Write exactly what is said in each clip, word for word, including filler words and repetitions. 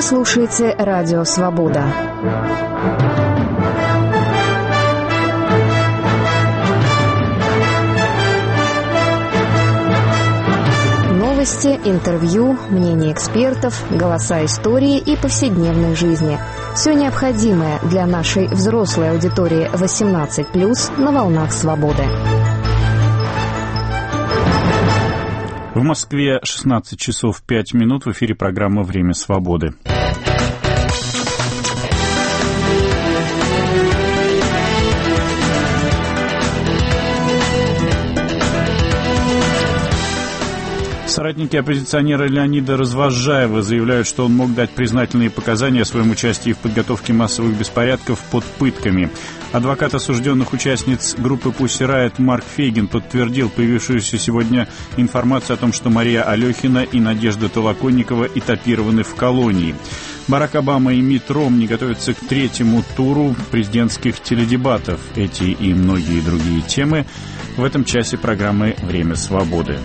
слушаете Радио Свобода. Новости, интервью, мнения экспертов, голоса истории и повседневной жизни. Все необходимое для нашей взрослой аудитории восемнадцать плюс на волнах Свободы. В Москве шестнадцать часов пять минут, в эфире программа «Время свободы». Соратники оппозиционера Леонида Развозжаева заявляют, что он мог дать признательные показания о своем участии в подготовке массовых беспорядков под пытками. Адвокат осужденных участниц группы Pussy Riot Марк Фейгин подтвердил появившуюся сегодня информацию о том, что Мария Алехина и Надежда Толоконникова этапированы в колонии. Барак Обама и Митт Ромни готовятся к третьему туру президентских теледебатов. Эти и многие другие темы в этом часе программы «Время свободы».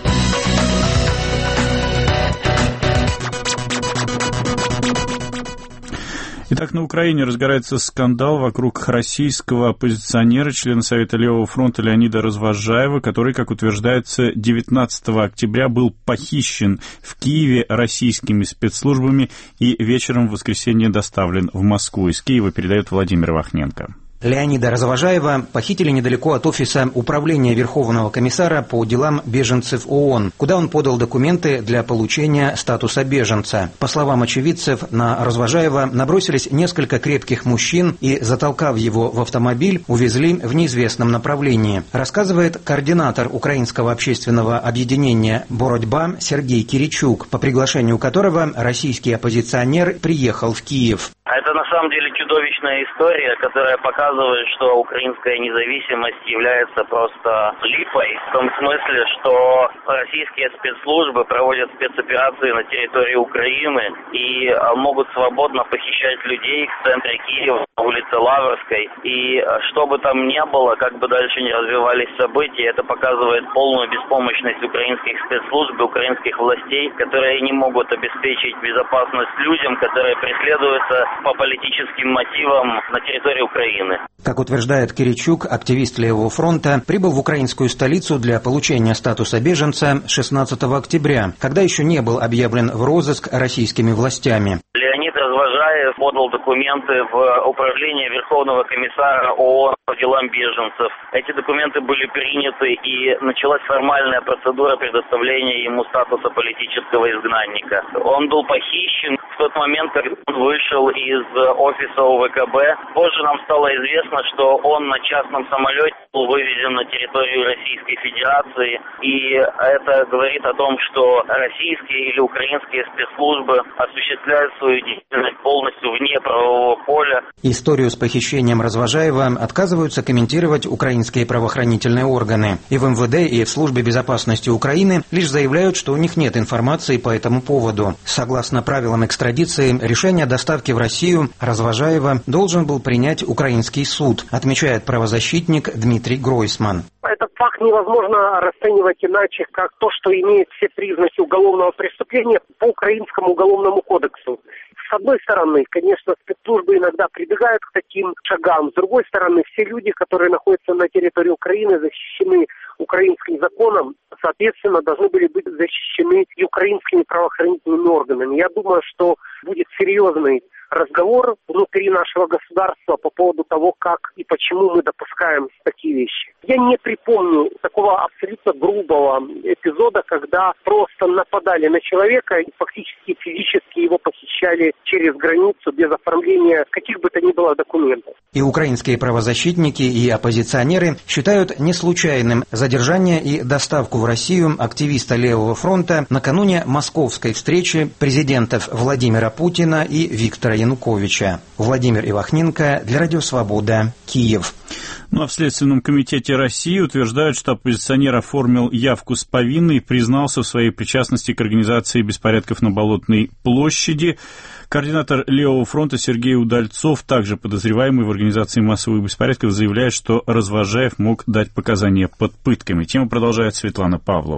Итак, на Украине разгорается скандал вокруг российского оппозиционера, члена Совета Левого фронта Леонида Развозжаева, который, как утверждается, девятнадцатого октября был похищен в Киеве российскими спецслужбами и вечером в воскресенье доставлен в Москву. Из Киева передает Владимир Вахненко. Леонида Развозжаева похитили недалеко от офиса Управления Верховного комиссара по делам беженцев ООН, куда он подал документы для получения статуса беженца. По словам очевидцев, на Развозжаева набросились несколько крепких мужчин и, затолкав его в автомобиль, увезли в неизвестном направлении, рассказывает координатор украинского общественного объединения «Боротьба» Сергей Киричук, по приглашению которого российский оппозиционер приехал в Киев. Это на самом деле чудовищная история, которая показывает, что украинская независимость является просто липой. В том смысле, что российские спецслужбы проводят спецоперации на территории Украины и могут свободно похищать людей в центре Киева, на улице Лаврской. И что бы там ни было, как бы дальше не развивались события, это показывает полную беспомощность украинских спецслужб, украинских властей, которые не могут обеспечить безопасность людям, которые преследуются по политическим мотивам на территории Украины. Как утверждает Киричук, активист Левого фронта прибыл в украинскую столицу для получения статуса беженца шестнадцатого октября, когда еще не был объявлен в розыск российскими властями. Леонид Развозжаев подал документы в Управление Верховного комиссара ООН по делам беженцев. Эти документы были приняты, и началась формальная процедура предоставления ему статуса политического изгнанника. Он был похищен в тот момент, когда он вышел из офиса ОВКБ. Позже нам стало известно, что он на частном самолете был вывезен на территорию Российской Федерации, и это говорит о том, что российские или украинские спецслужбы осуществляют свою деятельность полностью вне правового поля. Историю с похищением Развозжаева отказываются комментировать украинские правоохранительные органы. И в эм вэ дэ, и в Службе безопасности Украины лишь заявляют, что у них нет информации по этому поводу. Согласно правилам экстрадиции, решение о доставке в Россию Развозжаева должен был принять украинский суд, отмечает правозащитник Дмитрий Гройсман. Этот факт невозможно расценивать иначе, как то, что имеет все признаки уголовного преступления по Украинскому уголовному кодексу. С одной стороны, конечно, спецслужбы иногда прибегают к таким шагам. С другой стороны, все люди, которые находятся на территории Украины, защищены украинским законом, соответственно, должны были быть защищены и украинскими правоохранительными органами. Я думаю, что будет серьезный разговор внутри нашего государства по поводу того, как и почему мы допускаем такие вещи. Я не припомню такого абсолютно грубого эпизода, когда просто нападали на человека и фактически физически его похищали через границу без оформления каких бы то ни было документов. И украинские правозащитники, и оппозиционеры считают не случайным задержание и доставку в Россию активиста Левого фронта накануне московской встречи президентов Владимира Путина и Виктора Януковича. Владимир Ивахненко для Радио Свобода, Киев. Ну а в Следственном комитете России утверждают, что оппозиционер оформил явку с повинной и признался в своей причастности к организации беспорядков на Болотной площади. Координатор Левого фронта Сергей Удальцов, также подозреваемый в организации массовых беспорядков, заявляет, что Развозжаев мог дать показания под пытками. Тему продолжает Светлана Павлова.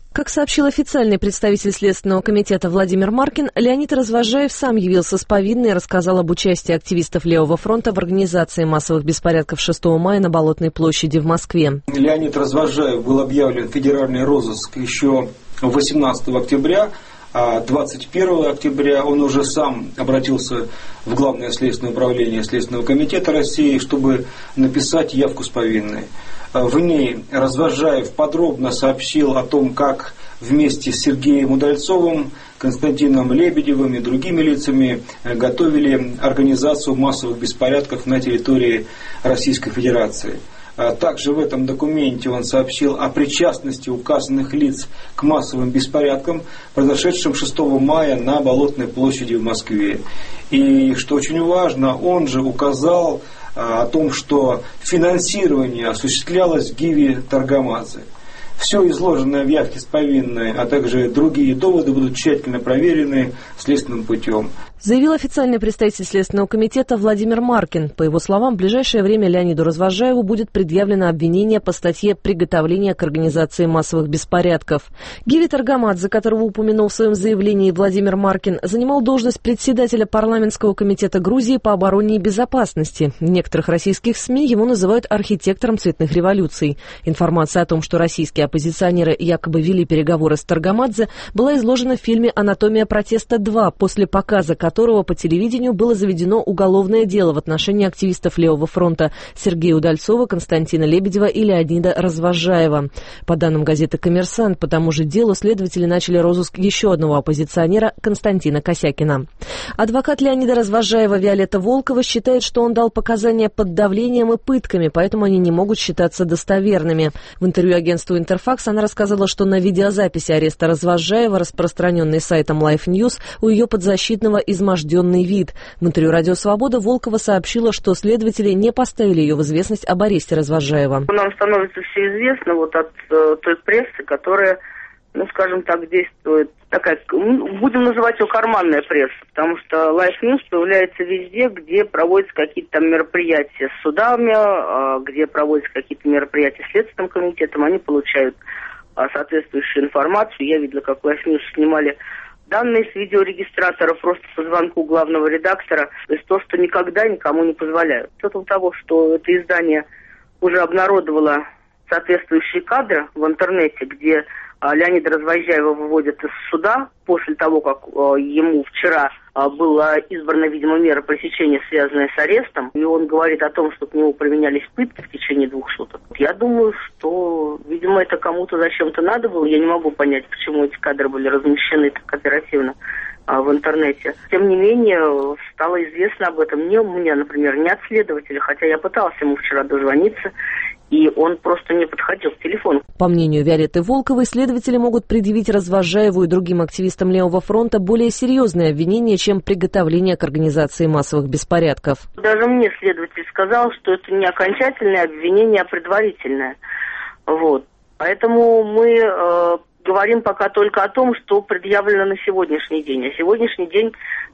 Как сообщил официальный представитель Следственного комитета Владимир Маркин, Леонид Развозжаев сам явился с повинной и рассказал об участии активистов Левого фронта в организации массовых беспорядков шестого мая на Болотной площади в Москве. Леонид Развозжаев был объявлен в федеральный розыск еще восемнадцатого октября, а двадцать первого октября он уже сам обратился в Главное следственное управление Следственного комитета России, чтобы написать явку с повинной. В ней Развозжаев подробно сообщил о том, как вместе с Сергеем Удальцовым, Константином Лебедевым и другими лицами готовили организацию массовых беспорядков на территории Российской Федерации. Также в этом документе он сообщил о причастности указанных лиц к массовым беспорядкам, произошедшим шестого мая на Болотной площади в Москве. И, что очень важно, он же указал о том, что финансирование осуществлялось Гиви Таргамадзе. Все изложенное в явке с повинной, а также другие доводы будут тщательно проверены следственным путем. Заявил официальный представитель Следственного комитета Владимир Маркин. По его словам, в ближайшее время Леониду Развозжаеву будет предъявлено обвинение по статье «Приготовление к организации массовых беспорядков». Гиви Таргамадзе, которого упомянул в своем заявлении Владимир Маркин, занимал должность председателя парламентского комитета Грузии по обороне и безопасности. В некоторых российских СМИ его называют архитектором цветных революций. Информация о том, что российские оппозиционеры якобы вели переговоры с Таргамадзе, была изложена в фильме «Анатомия протеста два», после показа которого по телевидению было заведено уголовное дело в отношении активистов Левого фронта Сергея Удальцова, Константина Лебедева и Леонида Развозжаева. По данным газеты «Коммерсант», по тому же делу следователи начали розыск еще одного оппозиционера Константина Косякина. Адвокат Леонида Развозжаева Виолетта Волкова считает, что он дал показания под давлением и пытками, поэтому они не могут считаться достоверными. В интервью агентству «Интерфакс» она рассказала, что на видеозаписи ареста Развозжаева, распространенной сайтом Life News, у ее подзащитного изможденный вид. В интервью «Радио Свобода» Волкова сообщила, что следователи не поставили ее в известность об аресте Развозжаева. Нам становится все известно вот от э, той прессы, которая, ну, скажем так, действует такая, будем называть ее карманная пресса, потому что Life News появляется везде, где проводятся какие-то там мероприятия с судами, э, где проводятся какие-то мероприятия с Следственным комитетом, они получают э, соответствующую информацию. Я видела, как Life News снимали данные с видеорегистратора просто по звонку главного редактора, то есть то, что никогда никому не позволяют. С учетом того, что это издание уже обнародовало соответствующие кадры в интернете, где а, Леонида Развозжаева выводят из суда после того, как а, ему вчера а, была избрана, видимо, мера пресечения, связанная с арестом, и он говорит о том, что к нему применялись пытки в течение двух суток. Я думаю, что, видимо, это кому-то зачем-то надо было. Я не могу понять, почему эти кадры были размещены так оперативно а, в интернете. Тем не менее, стало известно об этом не мне, например, не от следователя, хотя я пыталась ему вчера дозвониться, и он просто не подходил к телефону. По мнению Виолетты Волковой, следователи могут предъявить Развозжаеву и другим активистам Левого фронта более серьезные обвинения, чем приготовление к организации массовых беспорядков. Даже мне следователь сказал, что это не окончательное обвинение, а предварительное. Вот. Поэтому мы э, говорим пока только о том, что предъявлено на сегодняшний день. А сегодняшний день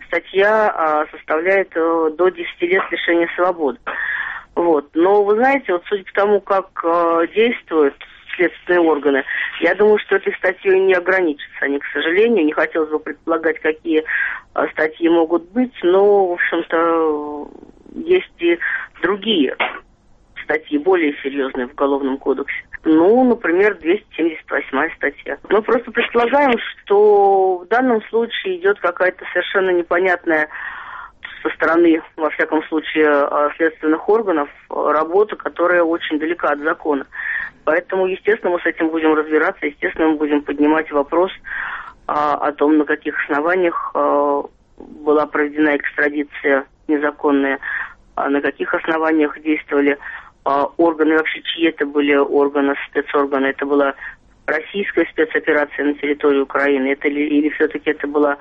статья э, составляет э, до десяти лет лишения свободы. Вот. Но вы знаете, вот судя по тому, как э, действуют следственные органы, я думаю, что этой статьей не ограничатся они, к сожалению. Не хотелось бы предполагать, какие э, статьи могут быть, но, в общем-то, есть и другие статьи, более серьезные в Уголовном кодексе. Ну, например, двести семьдесят восьмая статья. Мы просто предполагаем, что в данном случае идет какая-то совершенно непонятная со стороны, во всяком случае, следственных органов работа, которая очень далека от закона. Поэтому, естественно, мы с этим будем разбираться, естественно, мы будем поднимать вопрос а, о том, на каких основаниях а, была проведена экстрадиция незаконная, а на каких основаниях действовали а, органы, вообще чьи это были органы, спецорганы, это была российская спецоперация на территории Украины, это ли, или все-таки это была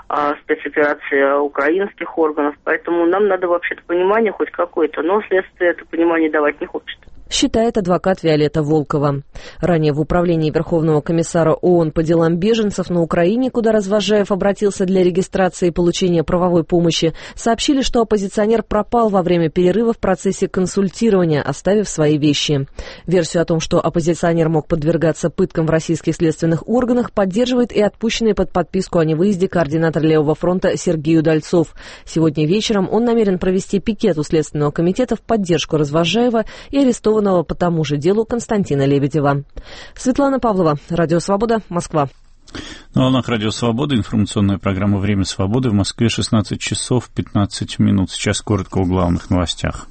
спецоперация украинских органов, поэтому нам надо вообще-то понимание хоть какое-то, но следствие это понимание давать не хочет. считает адвокат Виолетта Волкова. Ранее в управлении Верховного комиссара ООН по делам беженцев на Украине, куда Развозжаев обратился для регистрации и получения правовой помощи, сообщили, что оппозиционер пропал во время перерыва в процессе консультирования, оставив свои вещи. Версию о том, что оппозиционер мог подвергаться пыткам в российских следственных органах, поддерживает и отпущенный под подписку о невыезде координатор Левого фронта Сергей Удальцов. Сегодня вечером он намерен провести пикет у Следственного комитета в поддержку Развозжаева и арестованного по тому же делу Константина Лебедева. Светлана Павлова, Радио Свобода, Москва. На волнах Радио Свобода информационная программа «Время свободы». В Москве шестнадцать часов пятнадцать минут. Сейчас коротко о главных новостях.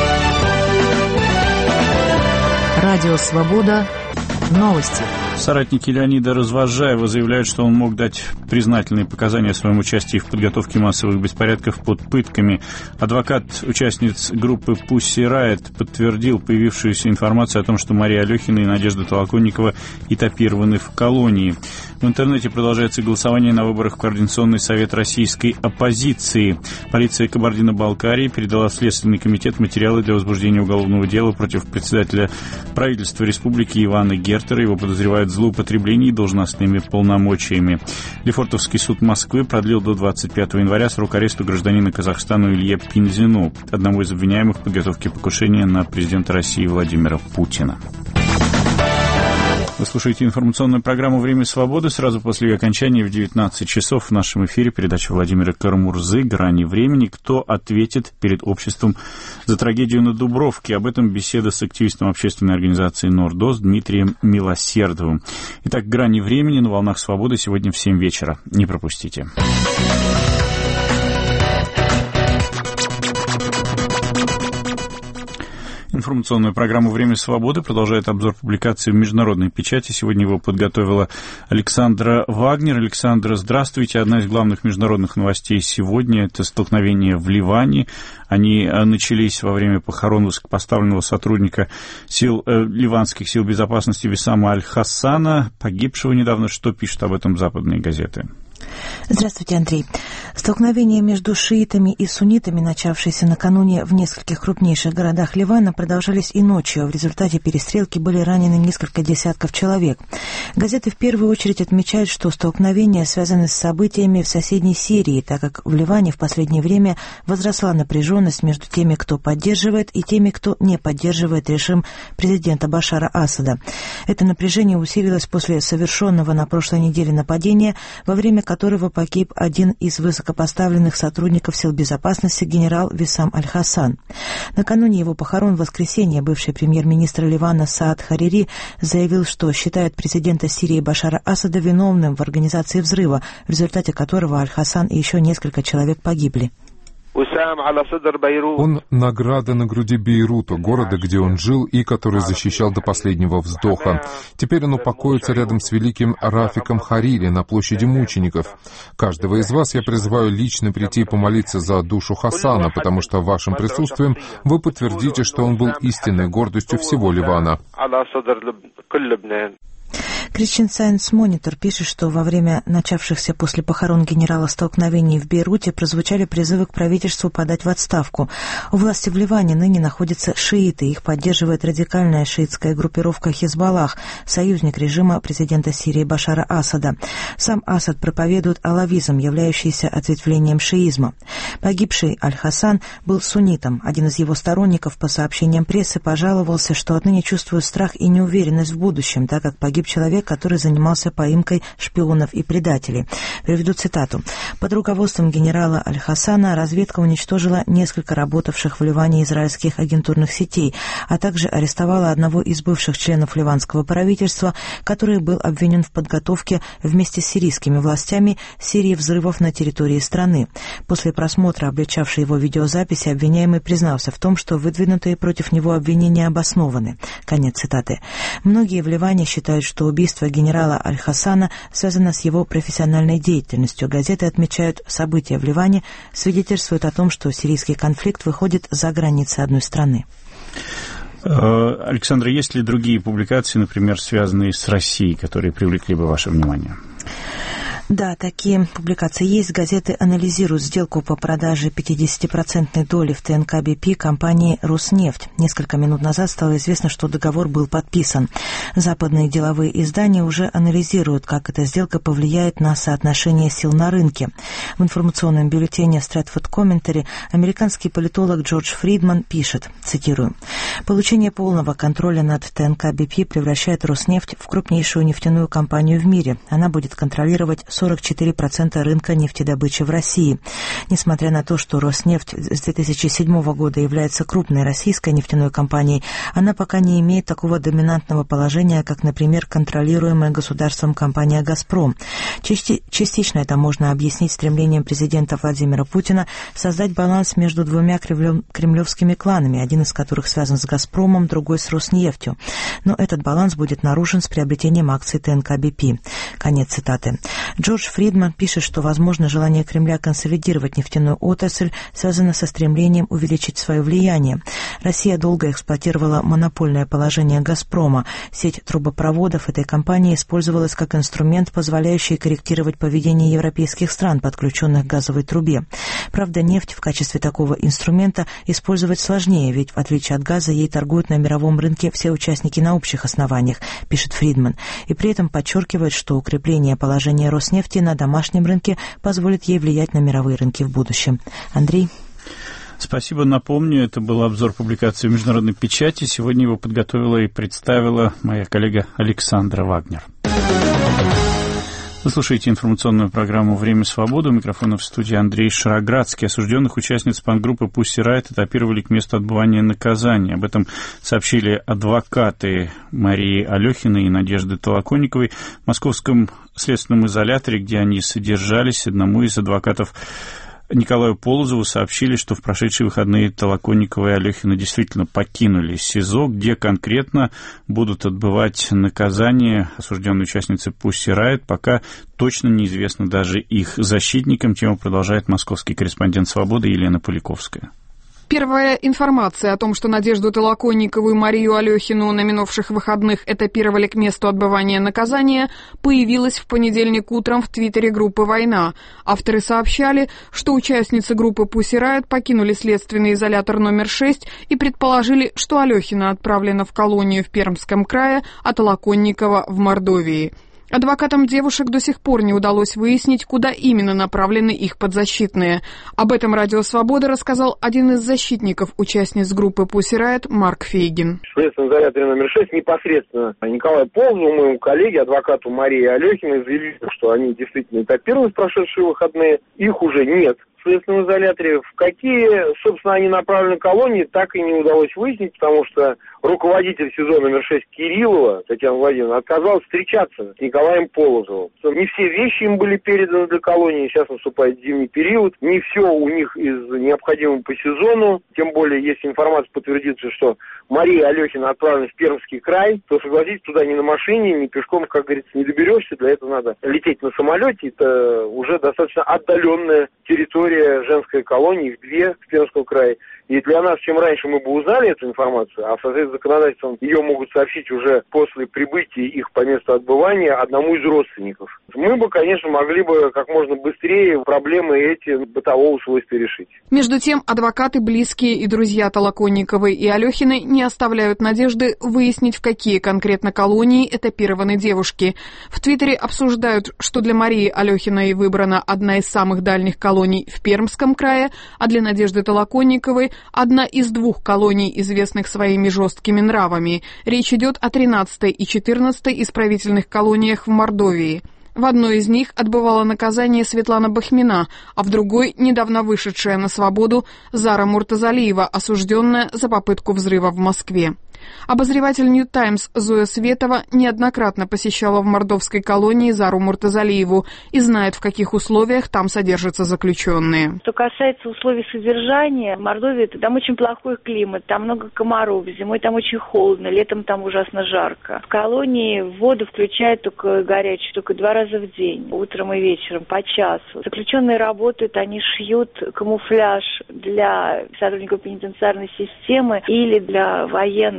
Радио Свобода. Новости. Соратники Леонида Развозжаева заявляют, что он мог дать признательные показания о своем участии в подготовке массовых беспорядков под пытками. Адвокат участниц группы Pussy Riot подтвердил появившуюся информацию о том, что Мария Алехина и Надежда Толоконникова этапированы в колонии. В интернете продолжается голосование на выборах в Координационный совет российской оппозиции. Полиция Кабардино-Балкарии передала в Следственный комитет материалы для возбуждения уголовного дела против председателя правительства республики Ивана Гертера. Его подозревают в злоупотреблении должностными полномочиями. Лефортовский суд Москвы продлил до двадцать пятого января срок ареста гражданина Казахстана Илье Пинзину, одному из обвиняемых в подготовке покушения на президента России Владимира Путина. Вы слушаете информационную программу «Время свободы». Сразу после ее окончания в девятнадцать часов в нашем эфире передача Владимира Карамурзы «Грани времени». Кто ответит перед обществом за трагедию на Дубровке? Об этом беседа с активистом общественной организации «Нордост» Дмитрием Милосердовым. Итак, «Грани времени» на волнах свободы сегодня в семь вечера. Не пропустите. Информационную программу «Время свободы» продолжает обзор публикаций в международной печати. Сегодня его подготовила Александра Вагнер. Александра, здравствуйте. Одна из главных международных новостей сегодня – это столкновения в Ливане. Они начались во время похорон высокопоставленного сотрудника сил, э, ливанских сил безопасности Виссама Аль-Хассана, погибшего недавно. Что пишут об этом западные газеты? Здравствуйте, Андрей. Столкновения между шиитами и суннитами, начавшиеся накануне в нескольких крупнейших городах Ливана, продолжались и ночью. В результате перестрелки были ранены несколько десятков человек. Газеты в первую очередь отмечают, что столкновения связаны с событиями в соседней Сирии, так как в Ливане в последнее время возросла напряженность между теми, кто поддерживает, и теми, кто не поддерживает режим президента Башара Асада. Это напряжение усилилось после совершенного на прошлой неделе нападения, во время которого погиб один из высокопоставленных сотрудников сил безопасности генерал Виссам Аль-Хассан. Накануне его похорон в воскресенье бывший премьер-министр Ливана Саад Харири заявил, что считает президента Сирии Башара Асада виновным в организации взрыва, в результате которого Аль-Хассан и еще несколько человек погибли. Он награда на груди Бейрута, города, где он жил и который защищал до последнего вздоха. Теперь он упокоится рядом с великим Рафиком Харири на площади мучеников. Каждого из вас я призываю лично прийти и помолиться за душу Хасана, потому что вашим присутствием вы подтвердите, что он был истинной гордостью всего Ливана. Christian Science Monitor пишет, что во время начавшихся после похорон генерала столкновений в Бейруте прозвучали призывы к правительству подать в отставку. У власти в Ливане ныне находятся шииты, их поддерживает радикальная шиитская группировка Хизбаллах, союзник режима президента Сирии Башара Асада. Сам Асад проповедует алавизм, являющийся ответвлением шиизма. Погибший Аль-Хассан был суннитом. Один из его сторонников, по сообщениям прессы, пожаловался, что отныне чувствует страх и неуверенность в будущем, так как погиб человек, который занимался поимкой шпионов и предателей. Приведу цитату. Под руководством генерала Аль-Хассана разведка уничтожила несколько работавших в Ливане израильских агентурных сетей, а также арестовала одного из бывших членов ливанского правительства, который был обвинен в подготовке вместе с сирийскими властями серии взрывов на территории страны. После просмотра обличавшей его видеозаписи обвиняемый признался в том, что выдвинутые против него обвинения обоснованы. Конец цитаты. Многие в Ливане считают, что убийство генерала Аль-Хассана связано с его профессиональной деятельностью. Газеты отмечают, события в Ливане свидетельствуют о том, что сирийский конфликт выходит за границы одной страны. Александра, есть ли другие публикации, например, связанные с Россией, которые привлекли бы ваше внимание? Да, такие публикации есть. Газеты анализируют сделку по продаже пятидесятипроцентной доли в ТНК Би Пи компании «Роснефть». Несколько минут назад стало известно, что договор был подписан. Западные деловые издания уже анализируют, как эта сделка повлияет на соотношение сил на рынке. В информационном бюллетене Stratford Commentary американский политолог Джордж Фридман пишет, цитирую, «Получение полного контроля над ТНК Би Пи превращает «Роснефть» в крупнейшую нефтяную компанию в мире. Она будет контролировать сорок четыре процента рынка нефтедобычи в России. Несмотря на то, что «Роснефть» с две тысячи седьмого года является крупной российской нефтяной компанией, она пока не имеет такого доминантного положения, как, например, контролируемая государством компания «Газпром». Части- частично это можно объяснить стремлением президента Владимира Путина создать баланс между двумя кремлев- кремлевскими кланами, один из которых связан с «Газпромом», другой с «Роснефтью». Но этот баланс будет нарушен с приобретением акций ТНК Би Пи. Конец цитаты. Джордж Фридман пишет, что, возможно, желание Кремля консолидировать нефтяную отрасль связано со стремлением увеличить свое влияние. Россия долго эксплуатировала монопольное положение «Газпрома». Сеть трубопроводов этой компании использовалась как инструмент, позволяющий корректировать поведение европейских стран, подключенных к газовой трубе. Правда, нефть в качестве такого инструмента использовать сложнее, ведь, в отличие от газа, ей торгуют на мировом рынке все участники на общих основаниях, пишет Фридман, и при этом подчеркивает, что укрепление положения Роснефти на домашнем рынке позволит ей влиять на мировые рынки в будущем. Андрей? Спасибо. Напомню, это был обзор публикации в международной печати. Сегодня его подготовила и представила моя коллега Александра Вагнер. Вы слушаете информационную программу «Время свободы». У микрофона в студии Андрей Шароградский. Осужденных участниц панк-группы Pussy Riot этапировали к месту отбывания наказания. Об этом сообщили адвокаты Марии Алехиной и Надежды Толоконниковой в московском следственном изоляторе, где они содержались. Одному из адвокатов Николаю Полозову сообщили, что в прошедшие выходные Толоконникова и Алехина действительно покинули СИЗО, где конкретно будут отбывать наказание осужденные участницы Pussy Riot, пока точно неизвестно даже их защитникам. Тему продолжает московский корреспондент «Свободы» Елена Поляковская. Первая информация о том, что Надежду Толоконникову и Марию Алехину на минувших выходных этапировали к месту отбывания наказания, появилась в понедельник утром в твиттере группы «Война». Авторы сообщали, что участницы группы Pussy Riot покинули следственный изолятор номер шесть и предположили, что Алехина отправлена в колонию в Пермском крае, а Толоконникова в Мордовии. Адвокатам девушек до сих пор не удалось выяснить, куда именно направлены их подзащитные. Об этом «Радио Свобода» рассказал один из защитников участниц группы Pussy Riot Марк Фейгин. В следственном изоляторе номер шесть непосредственно Николаю Полозову, моему коллеге, адвокату Марии Алехиной, заявили, что они действительно этапированы в прошедшие выходные. Их уже нет в следственном изоляторе. В какие, собственно, они направлены колонии, так и не удалось выяснить, потому что руководитель СИЗО номер шесть Кириллова, Татьяна Владимировна, отказалась встречаться с Николаем Полозовым. Не все вещи им были переданы для колонии, сейчас наступает зимний период, не все у них из необходимого по сезону, тем более, если информация подтвердится, что Мария Алехина отправлена в Пермский край, то, согласитесь, туда ни на машине, ни пешком, как говорится, не доберешься, для этого надо лететь на самолете, это уже достаточно отдаленная территория женской колонии, их две в Пермском крае. И для нас, чем раньше мы бы узнали эту информацию, а в соответствии с законодательством ее могут сообщить уже после прибытия их по месту отбывания одному из родственников, мы бы, конечно, могли бы как можно быстрее проблемы эти бытового свойства решить. Между тем, адвокаты, близкие и друзья Толоконниковой и Алехиной не оставляют надежды выяснить, в какие конкретно колонии этапированы девушки. В Твиттере обсуждают, что для Марии Алехиной выбрана одна из самых дальних колоний в Пермском крае, а для Надежды Толоконниковой одна из двух колоний, известных своими жесткими нравами. Речь идет о тринадцатой и четырнадцатой исправительных колониях в Мордовии. В одной из них отбывала наказание Светлана Бахмина, а в другой – недавно вышедшая на свободу Зара Муртазалиева, осужденная за попытку взрыва в Москве. Обозреватель Нью Таймс Зоя Светова неоднократно посещала в мордовской колонии Зару Муртазалиеву и знает, в каких условиях там содержатся заключенные. Что касается условий содержания, в Мордовии там очень плохой климат, там много комаров, зимой там очень холодно, летом там ужасно жарко. В колонии воду включают только горячую, только два раза в день, утром и вечером, по часу. Заключенные работают, они шьют камуфляж для сотрудников пенитенциарной системы или для военных.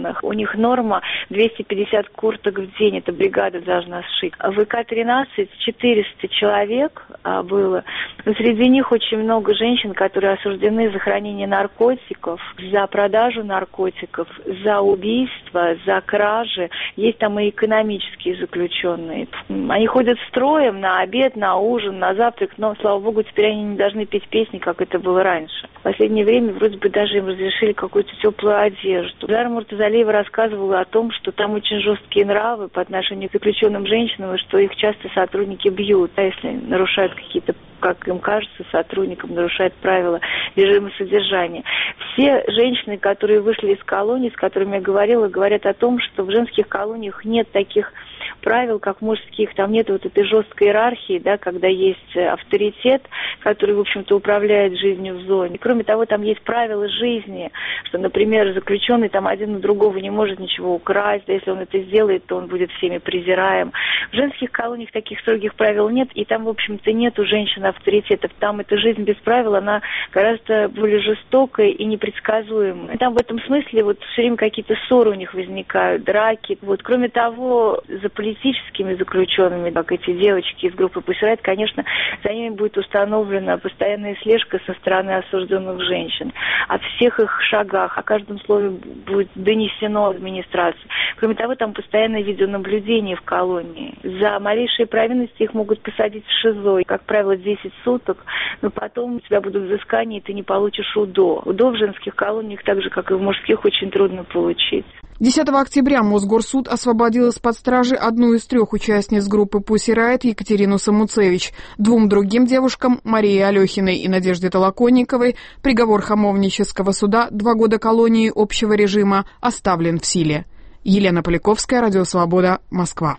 заключенных. У них норма двести пятьдесят курток в день, эта бригада должна сшить. В ИК тринадцать четыреста человек было, но среди них очень много женщин, которые осуждены за хранение наркотиков, за продажу наркотиков, за убийство, за кражи. Есть там и экономические заключенные. Они ходят строем на обед, на ужин, на завтрак, но, слава богу, теперь они не должны петь песни, как это было раньше. В последнее время вроде бы даже им разрешили какую-то теплую одежду. Дара Муртазалиева рассказывала о том, что там очень жесткие нравы по отношению к заключенным женщинам, и что их часто сотрудники бьют, а если нарушают какие-то, как им кажется, сотрудникам нарушают правила режима содержания. Все женщины, которые вышли из колоний, с которыми я говорила, говорят о том, что в женских колониях нет таких правил, как мужских, там нет вот этой жесткой иерархии, да, когда есть авторитет, который, в общем-то, управляет жизнью в зоне. Кроме того, там есть правила жизни, что, например, заключенный там один у другого не может ничего украсть, да, если он это сделает, то он будет всеми презираем. В женских колониях таких строгих правил нет, и там, в общем-то, нет у женщин авторитетов. Там эта жизнь без правил, она гораздо более жестокая и непредсказуемая. И там в этом смысле вот все время какие-то ссоры у них возникают, драки. Вот. Кроме того, за политическими заключенными, как эти девочки из группы Pussy Riot, конечно, за ними будет установлена постоянная слежка со стороны осужденных женщин. О всех их шагах, о каждом слове будет донесено администрации. Кроме того, там постоянное видеонаблюдение в колонии. За малейшие провинности их могут посадить в ШИЗО, как правило, десять суток, но потом у тебя будут взыскания, и ты не получишь УДО. УДО в женских колониях, так же, как и в мужских, очень трудно получить. десятого октября Мосгорсуд освободил из-под стражи одну из трех участниц группы Pussy Riot Екатерину Самуцевич. Двум другим девушкам, Марии Алехиной и Надежде Толоконниковой, приговор Хамовнического суда два года колонии общего режима оставлен в силе. Елена Поляковская, Радио Свобода, Москва.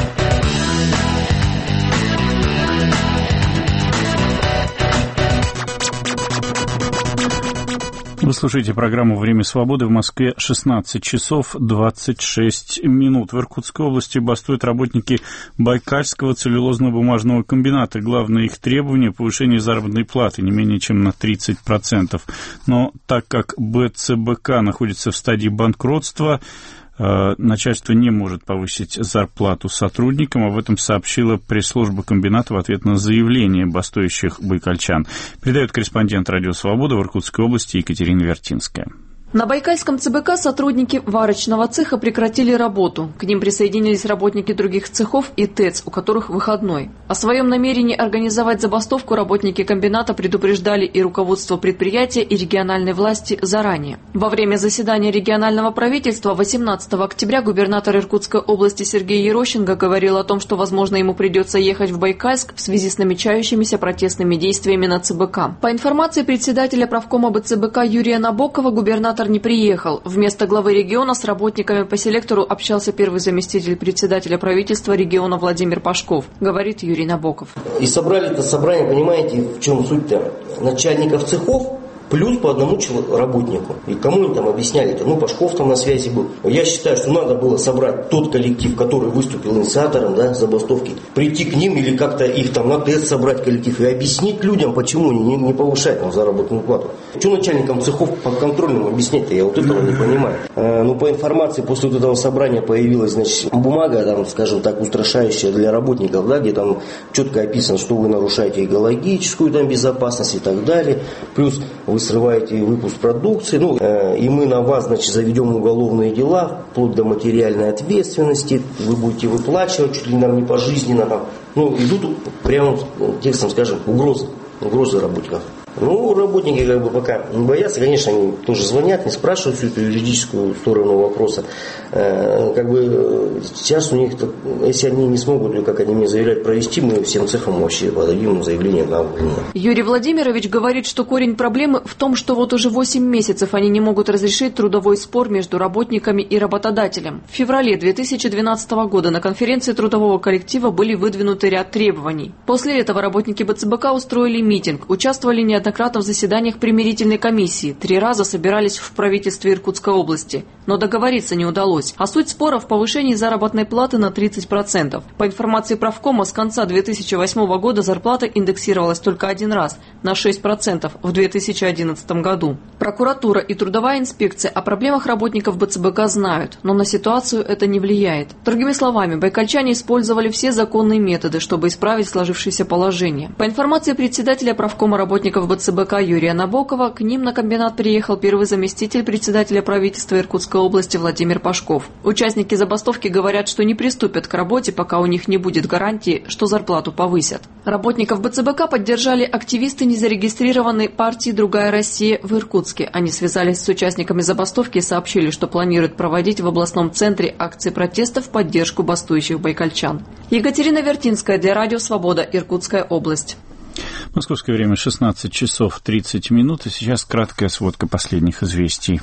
Вы слушаете программу «Время свободы». В Москве шестнадцать часов двадцать шесть минут. В Иркутской области бастуют работники Байкальского целлюлозно-бумажного комбината. Главное их требование – повышение заработной платы не менее чем на тридцать процентов. Но так как БЦБК находится в стадии банкротства, начальство не может повысить зарплату сотрудникам. Об этом сообщила пресс-служба комбината в ответ на заявление бастующих байкальчан. Передает корреспондент «Радио Свобода» в Иркутской области Екатерина Вертинская. На Байкальском ЦБК сотрудники варочного цеха прекратили работу. К ним присоединились работники других цехов и ТЭЦ, у которых выходной. О своем намерении организовать забастовку работники комбината предупреждали и руководство предприятия, и региональной власти заранее. Во время заседания регионального правительства восемнадцатого октября губернатор Иркутской области Сергей Ерощенко говорил о том, что, возможно, ему придется ехать в Байкальск в связи с намечающимися протестными действиями на ЦБК. По информации председателя правкома БЦБК Юрия Набокова, губернатор не приехал. Вместо главы региона с работниками по селектору общался первый заместитель председателя правительства региона Владимир Пашков, говорит Юрий Набоков. И собрали это собрание, понимаете, в чем суть-то? Начальников цехов плюс по одному работнику. И кому они там объясняли это? Ну, Пашков там на связи был. Я считаю, что надо было собрать тот коллектив, который выступил инициатором, да, забастовки, прийти к ним или как-то их там на ТЭЦ собрать коллектив и объяснить людям, почему они не, не повышают там заработную плату. Что начальникам цехов подконтрольным объяснять-то? Я вот этого не понимаю. А, ну, по информации, после вот этого собрания появилась, значит, бумага, там, скажем так, устрашающая для работников, да, где там четко описано, что вы нарушаете экологическую там безопасность и так далее. Плюс вы срываете выпуск продукции, ну, э, и мы на вас, значит, заведем уголовные дела, вплоть до материальной ответственности, вы будете выплачивать, чуть ли нам не пожизненно, там, ну, идут прямо текстом, скажем, угрозы, угрозы работников. Ну, работники как бы пока не боятся, конечно, они тоже звонят, не спрашивают всю эту юридическую сторону вопроса. Э, как бы сейчас у них, если они не смогут, как они мне заявляют, провести, мы всем цехам вообще подадим заявление на увольнение. Юрий Владимирович говорит, что корень проблемы в том, что вот уже восемь месяцев они не могут разрешить трудовой спор между работниками и работодателем. В феврале две тысячи двенадцатого года на конференции трудового коллектива были выдвинуты ряд требований. После этого работники БЦБК устроили митинг, участвовали неоднократно неоднократно в заседаниях примирительной комиссии, три раза собирались в правительстве Иркутской области. Но договориться не удалось. А суть спора в повышении заработной платы на тридцать процентов. По информации правкома, с конца две тысячи восьмого года зарплата индексировалась только один раз, на шесть процентов, в две тысячи одиннадцатом году. Прокуратура и трудовая инспекция о проблемах работников БЦБК знают, но на ситуацию это не влияет. Другими словами, байкальчане использовали все законные методы, чтобы исправить сложившееся положение. По информации председателя правкома работников БЦБК Юрия Набокова, к ним на комбинат приехал первый заместитель председателя правительства Иркутской области Владимир Пашков. Участники забастовки говорят, что не приступят к работе, пока у них не будет гарантии, что зарплату повысят. Работников БЦБК поддержали активисты незарегистрированной партии «Другая Россия» в Иркутске. Они связались с участниками забастовки и сообщили, что планируют проводить в областном центре акции протеста в поддержку бастующих байкальчан. Екатерина Вертинская для Радио Свобода, Иркутская область. Московское время шестнадцать часов тридцать минут, и сейчас краткая сводка последних известий.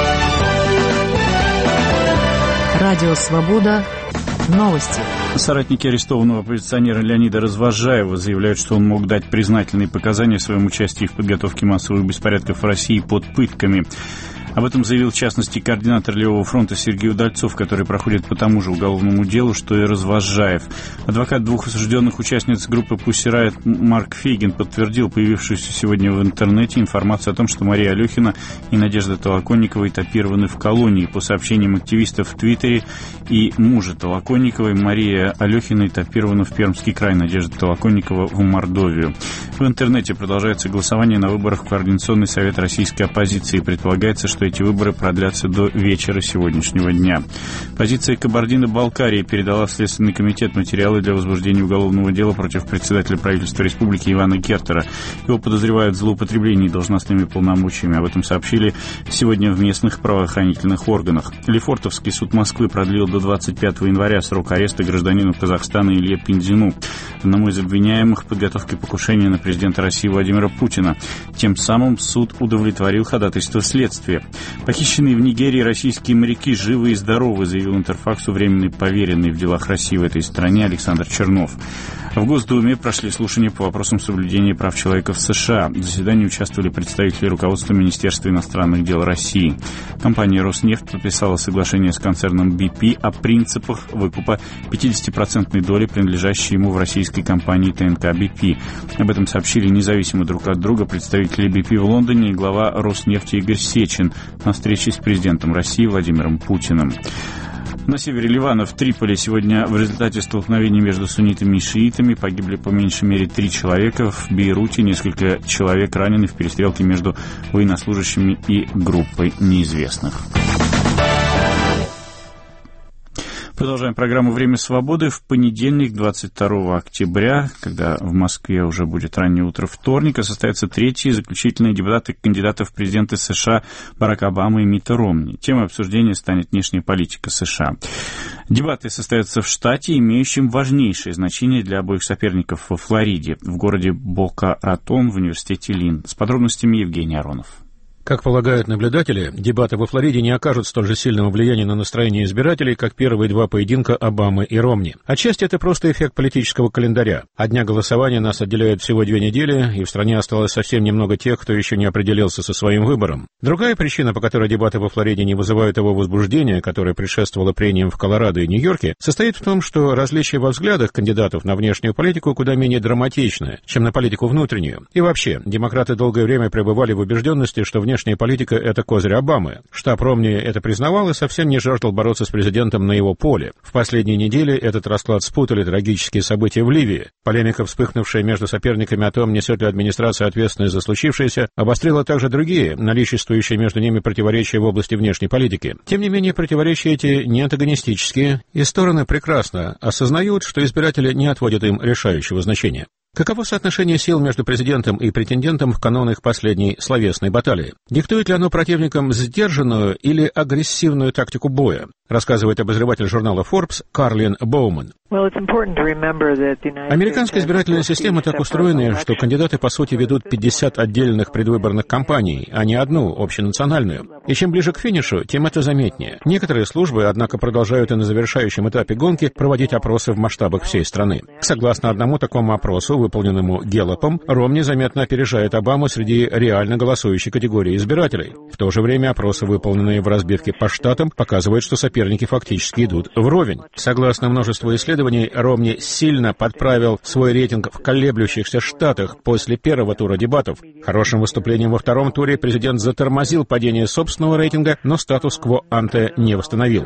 Радио «Свобода». Новости. Соратники арестованного оппозиционера Леонида Развозжаева заявляют, что он мог дать признательные показания о своем участии в подготовке массовых беспорядков в России под пытками. Об этом заявил, в частности, координатор Левого фронта Сергей Удальцов, который проходит по тому же уголовному делу, что и Развозжаев. Адвокат двух осужденных участниц группы Pussy Riot Марк Фейгин подтвердил появившуюся сегодня в интернете информацию о том, что Мария Алехина и Надежда Толоконникова этапированы в колонии. По сообщениям активистов в Твиттере и мужа Толоконниковой, Мария Алехина этапирована в Пермский край, Надежда Толоконникова в Мордовию. В интернете продолжается голосование на выборах в Координационный совет российской оппозиции. Предполагается, что эти выборы продлятся до вечера сегодняшнего дня. Позиция Кабардино-Балкарии передала в Следственный комитет материалы для возбуждения уголовного дела против председателя правительства республики Ивана Гертера. Его подозревают в злоупотреблении должностными полномочиями. Об этом сообщили сегодня в местных правоохранительных органах. Лефортовский суд Москвы продлил до двадцать пятого января срок ареста гражданину Казахстана Илье Пиндзину, одному из обвиняемых в подготовке покушения на президента России Владимира Путина. Тем самым суд удовлетворил ходатайство следствия. Похищенные в Нигерии российские моряки живы и здоровы, заявил Интерфаксу временный поверенный в делах России в этой стране Александр Чернов. В Госдуме прошли слушания по вопросам соблюдения прав человека в США. В заседании участвовали представители руководства Министерства иностранных дел России. Компания «Роснефть» подписала соглашение с концерном би пи о принципах выкупа пятидесятипроцентной доли, принадлежащей ему в российской компании тэ эн ка би пи. Об этом сообщили независимо друг от друга представители би пи в Лондоне и глава «Роснефти» Игорь Сечин на встрече с президентом России Владимиром Путиным. На севере Ливана, в Триполи, сегодня в результате столкновений между суннитами и шиитами погибли по меньшей мере три человека. В Бейруте несколько человек ранены в перестрелке между военнослужащими и группой неизвестных. Продолжаем программу «Время свободы». В понедельник, двадцать второго октября, когда в Москве уже будет раннее утро вторника, состоятся третьи заключительные дебаты кандидатов в президенты США Барака Обамы и Митта Ромни. Темой обсуждения станет внешняя политика США. Дебаты состоятся в штате, имеющем важнейшее значение для обоих соперников во Флориде, в городе Бока-Ратон в университете Лин. С подробностями Евгений Аронов. Как полагают наблюдатели, дебаты во Флориде не окажут столь же сильного влияния на настроение избирателей, как первые два поединка Обамы и Ромни. Отчасти это просто эффект политического календаря. От дня голосования нас отделяют всего две недели, и в стране осталось совсем немного тех, кто еще не определился со своим выбором. Другая причина, по которой дебаты во Флориде не вызывают того возбуждения, которое предшествовало прениям в Колорадо и Нью-Йорке, состоит в том, что различия во взглядах кандидатов на внешнюю политику куда менее драматичны, чем на политику внутреннюю. И вообще, демократы долгое время пребывали в убежденности, что внешняя Внешняя политика — это козырь Обамы. Штаб Ромни это признавал и совсем не жаждал бороться с президентом на его поле. В последние недели этот расклад спутали трагические события в Ливии. Полемика, вспыхнувшая между соперниками о том, несет ли администрация ответственность за случившееся, обострила также другие, наличествующие между ними противоречия в области внешней политики. Тем не менее, противоречия эти не антагонистические, и стороны прекрасно осознают, что избиратели не отводят им решающего значения. Каково соотношение сил между президентом и претендентом в канун их последней словесной баталии? Диктует ли оно противникам сдержанную или агрессивную тактику боя? Рассказывает обозреватель журнала Forbes Карлин Боуман. Американская избирательная система так устроена, что кандидаты, по сути, ведут пятьдесят отдельных предвыборных кампаний, а не одну, общенациональную. И чем ближе к финишу, тем это заметнее. Некоторые службы, однако, продолжают и на завершающем этапе гонки проводить опросы в масштабах всей страны. Согласно одному такому опросу, выполненному Геллапом, Ромни заметно опережает Обаму среди реально голосующей категории избирателей. В то же время опросы, выполненные в разбивке по штатам, показывают, что соперники фактически идут вровень. Согласно множеству исследований, Ромни сильно подправил свой рейтинг в колеблющихся штатах после первого тура дебатов. Хорошим выступлением во втором туре президент затормозил падение собственного рейтинга, но статус-кво анте не восстановил.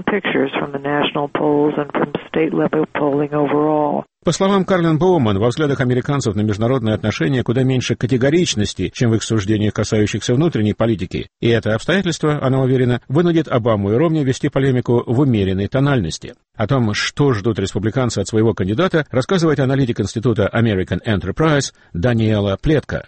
По словам Карлен Боуман, во взглядах американцев на международные отношения куда меньше категоричности, чем в их суждениях, касающихся внутренней политики. И это обстоятельство, она уверена, вынудит Обаму и Ромни вести полемику в умеренной тональности. О том, что ждут республиканцы от своего кандидата, рассказывает аналитик Института American Enterprise Даниэла Плетко.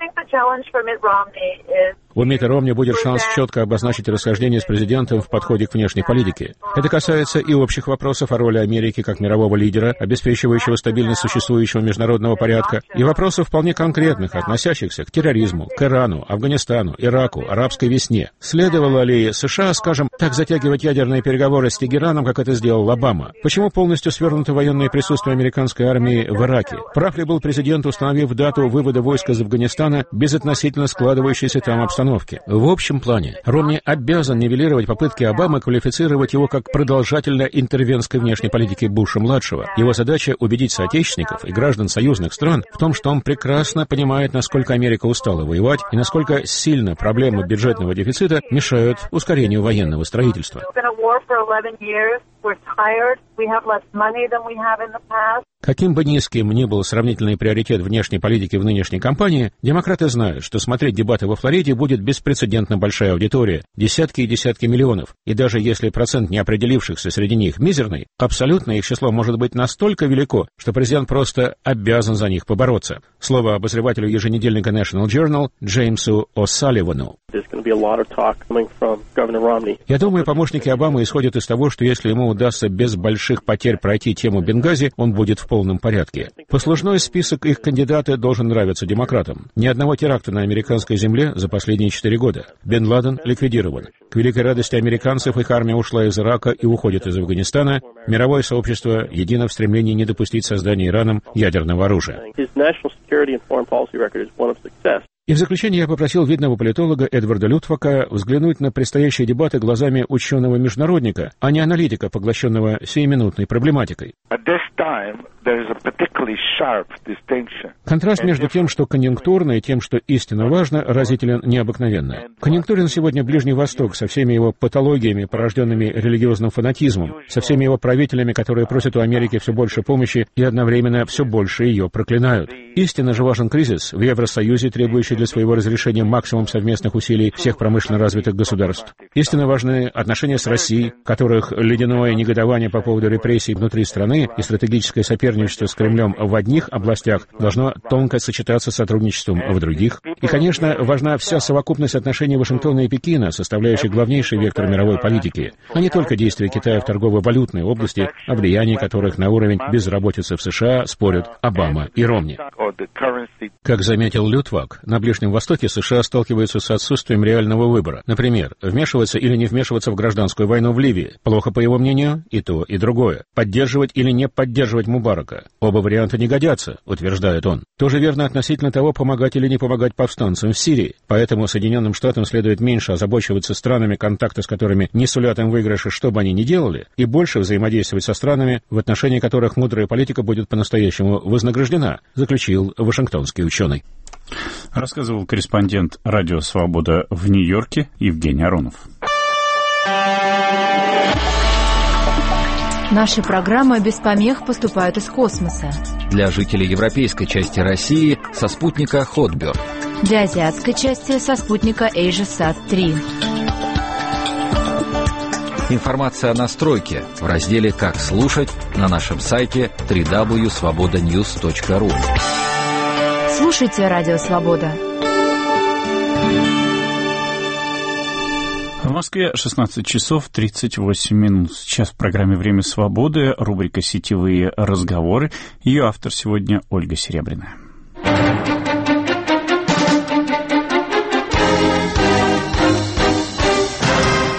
У Митта Ромни будет шанс четко обозначить расхождение с президентом в подходе к внешней политике. Это касается и общих вопросов о роли Америки как мирового лидера, обеспечивающего стабильность существующего международного порядка, и вопросов вполне конкретных, относящихся к терроризму, к Ирану, Афганистану, Ираку, арабской весне. Следовало ли США, скажем, так затягивать ядерные переговоры с Тегераном, как это сделал Обама? Почему полностью свернуто военное присутствие американской армии в Ираке? Прав ли был президент, установив дату вывода войск из Афганистана без относительно складывающейся там обстановки? В общем плане, Ромни обязан нивелировать попытки Обамы квалифицировать его как продолжательно интервентской внешней политики Буша-младшего. Его задача — убедить соотечественников и граждан союзных стран в том, что он прекрасно понимает, насколько Америка устала воевать и насколько сильно проблемы бюджетного дефицита мешают ускорению военного строительства. Каким бы низким ни был сравнительный приоритет внешней политики в нынешней кампании, демократы знают, что смотреть дебаты во Флориде будет беспрецедентно большая аудитория, десятки и десятки миллионов, и даже если процент неопределившихся среди них мизерный, абсолютно их число может быть настолько велико, что президент просто обязан за них побороться. Слово обозревателю еженедельника National Journal Джеймсу О'Салливану. Я думаю, помощники Обамы исходят из того, что если ему удастся без больших потерь пройти тему Бенгази, он будет в полном порядке. Послужной список их кандидата должен нравиться демократам. Ни одного теракта на американской земле за последние четыре года. Бен Ладен ликвидирован. К великой радости американцев их армия ушла из Ирака и уходит из Афганистана. Мировое сообщество едино в стремлении не допустить создания Ираном ядерного оружия. И в заключение я попросил видного политолога Эдварда Лютвака взглянуть на предстоящие дебаты глазами ученого-международника, а не аналитика, поглощенного сиюминутной проблематикой. Контраст между тем, что конъюнктурно, и тем, что истинно важно, разителен необыкновенно. Конъюнктурен сегодня Ближний Восток со всеми его патологиями, порожденными религиозным фанатизмом, со всеми его правителями, которые просят у Америки все больше помощи и одновременно все больше ее проклинают. Истинно же важен кризис в Евросоюзе, требующий для своего разрешения максимум совместных усилий всех промышленно развитых государств. Истинно важны отношения с Россией, которых ледяное негодование по поводу репрессий внутри страны и стратегическое соперничество с Кремлем в одних областях должно тонко сочетаться с сотрудничеством в других. И, конечно, важна вся совокупность отношений Вашингтона и Пекина, составляющих главнейший вектор мировой политики, а не только действия Китая в торгово-валютной области, о влиянии которых на уровень безработицы в США спорят Обама и Ромни. Как заметил Лютвак, на Ближнем Востоке США сталкиваются с отсутствием реального выбора. Например, вмешиваться или не вмешиваться в гражданскую войну в Ливии. Плохо, по его мнению, и то, и другое. Поддерживать или не поддерживать Мубарака. Оба варианта не годятся, утверждает он. Тоже верно относительно того, помогать или не помогать повстанцам в Сирии. Поэтому Соединенным Штатам следует меньше озабочиваться странами, контакты с которыми не сулят им выигрыша, что бы они ни делали, и больше взаимодействовать со странами, в отношении которых мудрая политика будет по-настоящему вознаграждена, заключил вашингтонский ученый. Рассказывал корреспондент «Радио Свобода» в Нью-Йорке Евгений Аронов. Наши программы без помех поступают из космоса. Для жителей европейской части России со спутника Hotbird. Для азиатской части со спутника AsiaSat три. Информация о настройке в разделе «Как слушать» на нашем сайте дабл ю дабл ю дабл ю точка свобода ньюс точка ру. Слушайте «Радио Свобода». В Москве шестнадцать часов тридцать восемь минут. Сейчас в программе «Время свободы» рубрика «Сетевые разговоры». Ее автор сегодня Ольга Серебряная.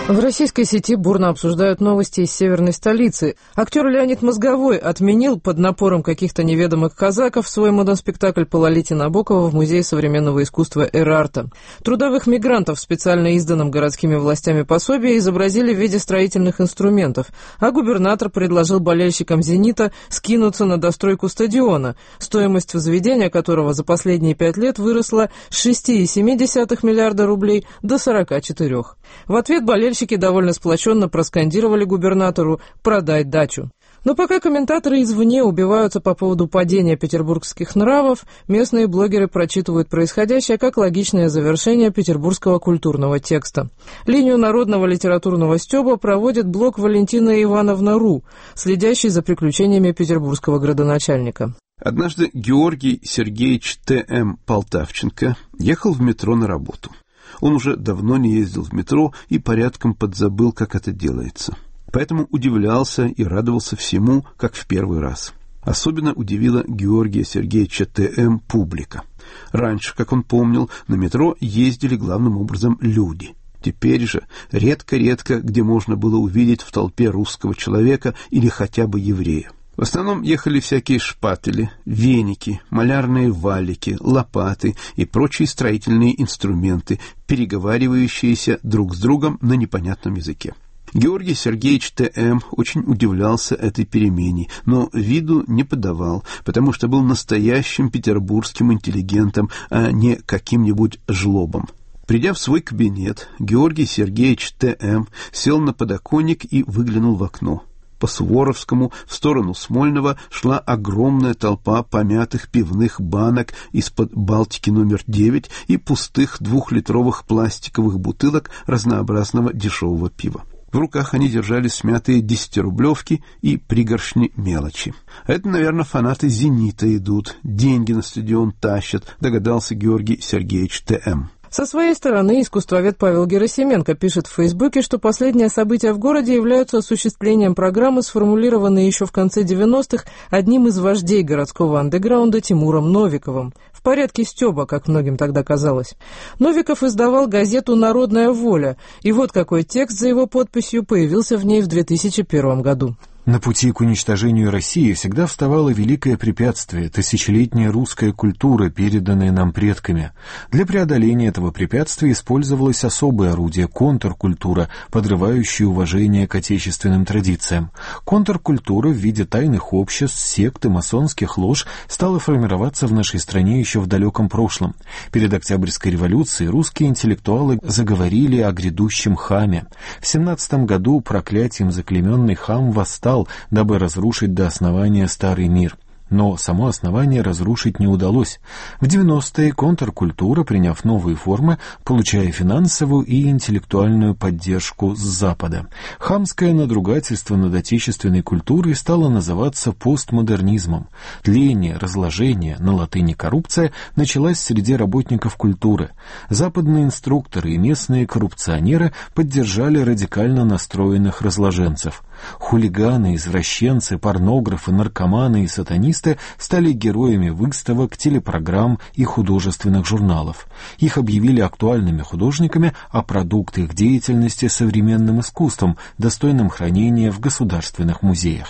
В российской сети бурно обсуждают новости из северной столицы. Актер Леонид Мозговой отменил под напором каких-то неведомых казаков свой моноспектакль по Лолите Набокова в Музее современного искусства «Эр-Арта». Трудовых мигрантов в специально изданном городскими властями пособии изобразили в виде строительных инструментов, а губернатор предложил болельщикам «Зенита» скинуться на достройку стадиона, стоимость заведения которого за последние пять лет выросла с шести целых семи десятых миллиарда рублей до сорока четырёх. В ответ болельщики довольно сплоченно проскандировали губернатору «продай дачу». Но пока комментаторы извне убиваются по поводу падения петербургских нравов, местные блогеры прочитывают происходящее как логичное завершение петербургского культурного текста. Линию народного литературного стёба проводит блог Валентина Ивановна Ру, следящий за приключениями петербургского градоначальника. Однажды Георгий Сергеевич Т М Полтавченко ехал в метро на работу. Он уже давно не ездил в метро и порядком подзабыл, как это делается. Поэтому удивлялся и радовался всему, как в первый раз. Особенно удивила Георгия Сергеевича Т М публика. Раньше, как он помнил, на метро ездили главным образом люди. Теперь же редко-редко, где можно было увидеть в толпе русского человека или хотя бы еврея. В основном ехали всякие шпатели, веники, малярные валики, лопаты и прочие строительные инструменты, переговаривающиеся друг с другом на непонятном языке. Георгий Сергеевич Т М очень удивлялся этой перемене, но виду не подавал, потому что был настоящим петербургским интеллигентом, а не каким-нибудь жлобом. Придя в свой кабинет, Георгий Сергеевич Т М сел на подоконник и выглянул в окно. По Суворовскому в сторону Смольного шла огромная толпа помятых пивных банок из-под Балтики номер девять и пустых двухлитровых пластиковых бутылок разнообразного дешевого пива. В руках они держали смятые десятирублевки и пригоршни мелочи. А это, наверное, фанаты «Зенита» идут, деньги на стадион тащат, догадался Георгий Сергеевич Т М. Со своей стороны искусствовед Павел Герасименко пишет в Фейсбуке, что последние события в городе являются осуществлением программы, сформулированной еще в конце девяностых одним из вождей городского андеграунда Тимуром Новиковым. В порядке стёба, как многим тогда казалось. Новиков издавал газету «Народная воля», и вот какой текст за его подписью появился в ней в две тысячи первом году. На пути к уничтожению России всегда вставало великое препятствие – тысячелетняя русская культура, переданная нам предками. Для преодоления этого препятствия использовалось особое орудие – контркультура, подрывающая уважение к отечественным традициям. Контркультура в виде тайных обществ, сект и масонских лож стала формироваться в нашей стране еще в далеком прошлом. Перед Октябрьской революцией русские интеллектуалы заговорили о грядущем хаме. В семнадцатом году проклятием заклейменный хам восстал, дабы разрушить до основания старый мир. Но само основание разрушить не удалось. В девяностые контркультура, приняв новые формы, получая финансовую и интеллектуальную поддержку с Запада. Хамское надругательство над отечественной культурой стало называться постмодернизмом. Тление, разложение, на латыни коррупция, началась среди работников культуры. Западные инструкторы и местные коррупционеры поддержали радикально настроенных разложенцев. Хулиганы, извращенцы, порнографы, наркоманы и сатанисты стали героями выставок, телепрограмм и художественных журналов. Их объявили актуальными художниками, а продукт их деятельности — современным искусством, достойным хранения в государственных музеях.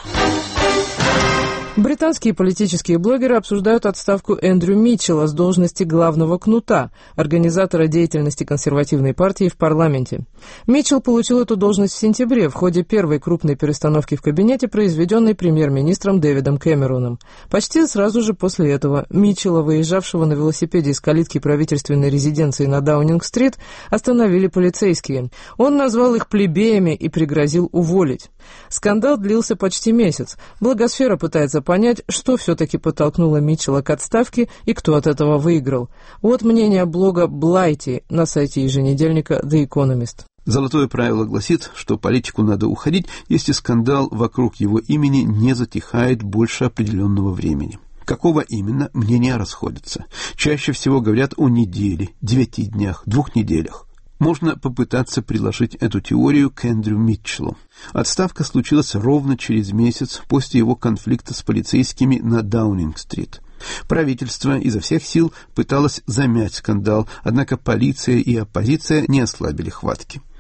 Британские политические блогеры обсуждают отставку Эндрю Митчелла с должности главного кнута, организатора деятельности консервативной партии в парламенте. Митчелл получил эту должность в сентябре в ходе первой крупной перестановки в кабинете, произведенной премьер-министром Дэвидом Кэмероном. Почти сразу же после этого Митчелла, выезжавшего на велосипеде из калитки правительственной резиденции на Даунинг-стрит, остановили полицейские. Он назвал их плебеями и пригрозил уволить. Скандал длился почти месяц. Благосфера пытается понять, что все-таки подтолкнуло Митчелла к отставке и кто от этого выиграл. Вот мнение блога Блайти на сайте еженедельника The Economist. Золотое правило гласит, что политику надо уходить, если скандал вокруг его имени не затихает больше определенного времени. Какого именно, мнения расходятся. Чаще всего говорят о неделе, девяти днях, двух неделях. Можно попытаться приложить эту теорию к Эндрю Митчеллу. Отставка случилась ровно через месяц после его конфликта с полицейскими на Даунинг-стрит. Правительство изо всех сил пыталось замять скандал, однако полиция и оппозиция не ослабили хватки.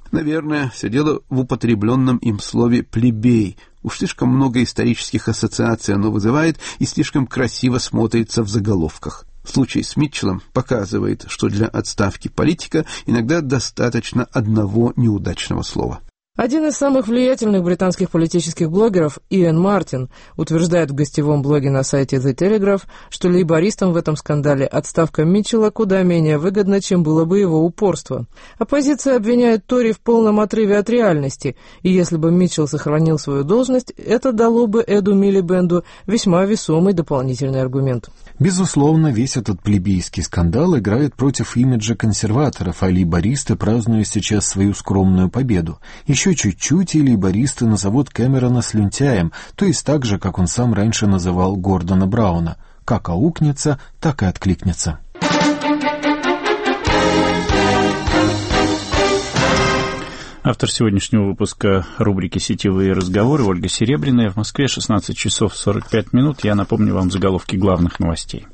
Наверное, все дело в употребленном им слове «плебей». Уж слишком много исторических ассоциаций оно вызывает и слишком красиво смотрится в заголовках. Случай с Митчеллом показывает, что для отставки политика иногда достаточно одного неудачного слова. Один из самых влиятельных британских политических блогеров, Иэн Мартин, утверждает в гостевом блоге на сайте The Telegraph, что лейбористам в этом скандале отставка Митчелла куда менее выгодна, чем было бы его упорство. Оппозиция обвиняет Тори в полном отрыве от реальности, и если бы Митчелл сохранил свою должность, это дало бы Эду Милибенду весьма весомый дополнительный аргумент. Безусловно, весь этот плебейский скандал играет против имиджа консерваторов, а лейбористы празднуют сейчас свою скромную победу. Еще чуть-чуть, и лейбористы назовут Кэмерона слюнтяем, то есть так же, как он сам раньше называл Гордона Брауна. Как аукнется, так и откликнется. Автор сегодняшнего выпуска рубрики «Сетевые разговоры» Ольга Серебряная. В Москве шестнадцать часов сорок пять минут. Я напомню вам заголовки главных новостей.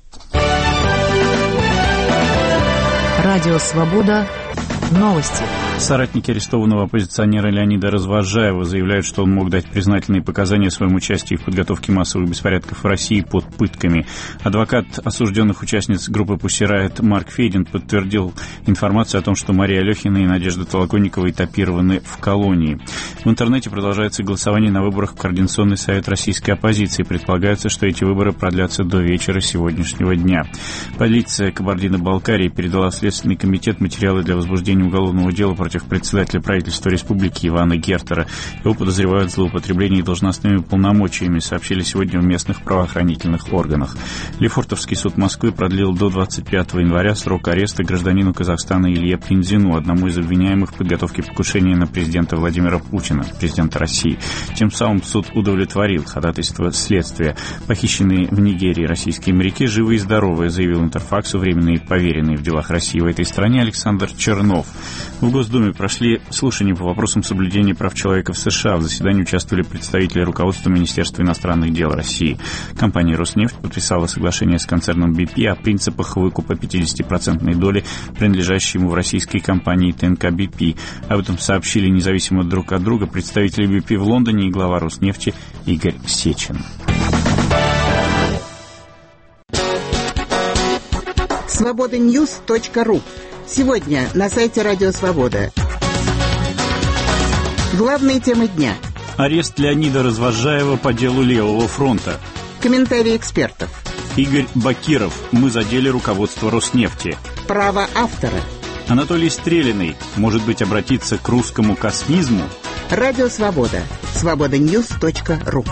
Радио «Свобода». Новости. Соратники арестованного оппозиционера Леонида Развозжаева заявляют, что он мог дать признательные показания о своем участии в подготовке массовых беспорядков в России под пытками. Адвокат осужденных участниц группы Pussy Riot Марк Фейдин подтвердил информацию о том, что Мария Алехина и Надежда Толоконникова этапированы в колонии. В интернете продолжается голосование на выборах в Координационный совет российской оппозиции. Предполагается, что эти выборы продлятся до вечера сегодняшнего дня. Полиция Кабардино-Балкарии передала в Следственный комитет материалы для возбуждения уголовного дела против председателя правительства республики Ивана Гертера. Его подозревают в злоупотреблении должностными полномочиями, сообщили сегодня в местных правоохранительных органах. Лефортовский суд Москвы продлил до двадцать пятого января срок ареста гражданину Казахстана Илье Пинзину, одному из обвиняемых в подготовке покушения на президента Владимира Путина, президента России. Тем самым суд удовлетворил ходатайство следствия. Похищенные в Нигерии российские моряки живы и здоровы, заявил Интерфаксу временный поверенный в делах России в этой стране Александр Чернов. В Госдуме прошли слушания по вопросам соблюдения прав человека в США. В заседании участвовали представители руководства Министерства иностранных дел России. Компания «Роснефть» подписала соглашение с концерном би пи о принципах выкупа пятидесятипроцентной доли, принадлежащей ему в российской компании ТНК би пи. Об этом сообщили независимо друг от друга представители би пи в Лондоне и глава Роснефти Игорь Сечин. свобода ньюс точка ру. Сегодня на сайте Радио Свобода. Главные темы дня. Арест Леонида Развозжаева по делу Левого фронта. Комментарии экспертов. Игорь Бакиров. Мы задели руководство Роснефти. Право автора. Анатолий Стрелиный. Может быть, обратиться к русскому космизму? Радио Свобода. свобода ньюс точка ру.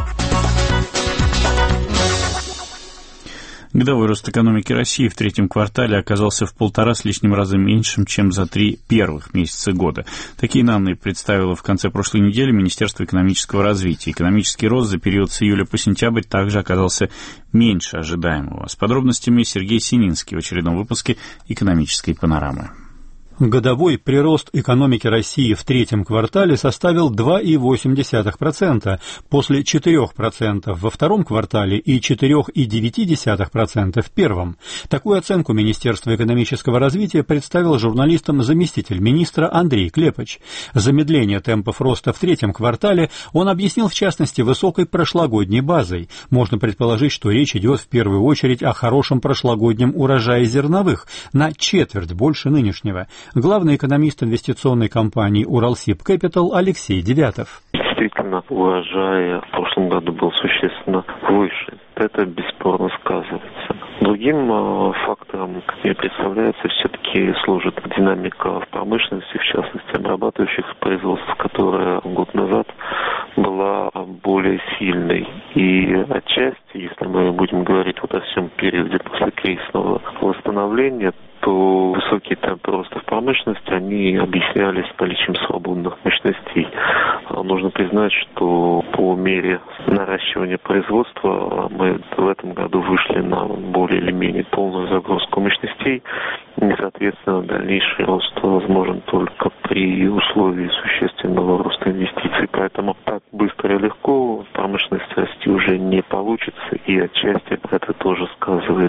Годовой рост экономики России в третьем квартале оказался в полтора с лишним раза меньшим, чем за три первых месяца года. Такие данные представило в конце прошлой недели Министерство экономического развития. Экономический рост за период с июля по сентябрь также оказался меньше ожидаемого. С подробностями Сергей Сининский в очередном выпуске «Экономической панорамы». Годовой прирост экономики России в третьем квартале составил два целых восемь десятых процента, после четырех процентов во втором квартале и четыре целых девять десятых процента в первом. Такую оценку Министерства экономического развития представил журналистам заместитель министра Андрей Клепач. Замедление темпов роста в третьем квартале он объяснил в частности высокой прошлогодней базой. Можно предположить, что речь идет в первую очередь о хорошем прошлогоднем урожае зерновых, на четверть больше нынешнего. Главный экономист инвестиционной компании «Уралсиб Кэпитал» Алексей Девятов. Действительно, урожай в прошлом году был существенно выше. Это бесспорно сказывается. Другим э, фактором, как мне представляется, все-таки служит динамика в промышленности, в частности, обрабатывающих производств, которая год назад была более сильной. И отчасти, если мы будем говорить вот о всем периоде после кризисного восстановления, то высокие темпы роста в промышленности, они объяснялись наличием свободных мощностей. Нужно признать, что по мере наращивания производства мы в этом году вышли на более или менее полную загрузку мощностей, и, соответственно, дальнейший рост возможен только при условии существенного роста инвестиций. Поэтому так быстро и легко промышленность расти уже не получится, и отчасти это тоже сказывается.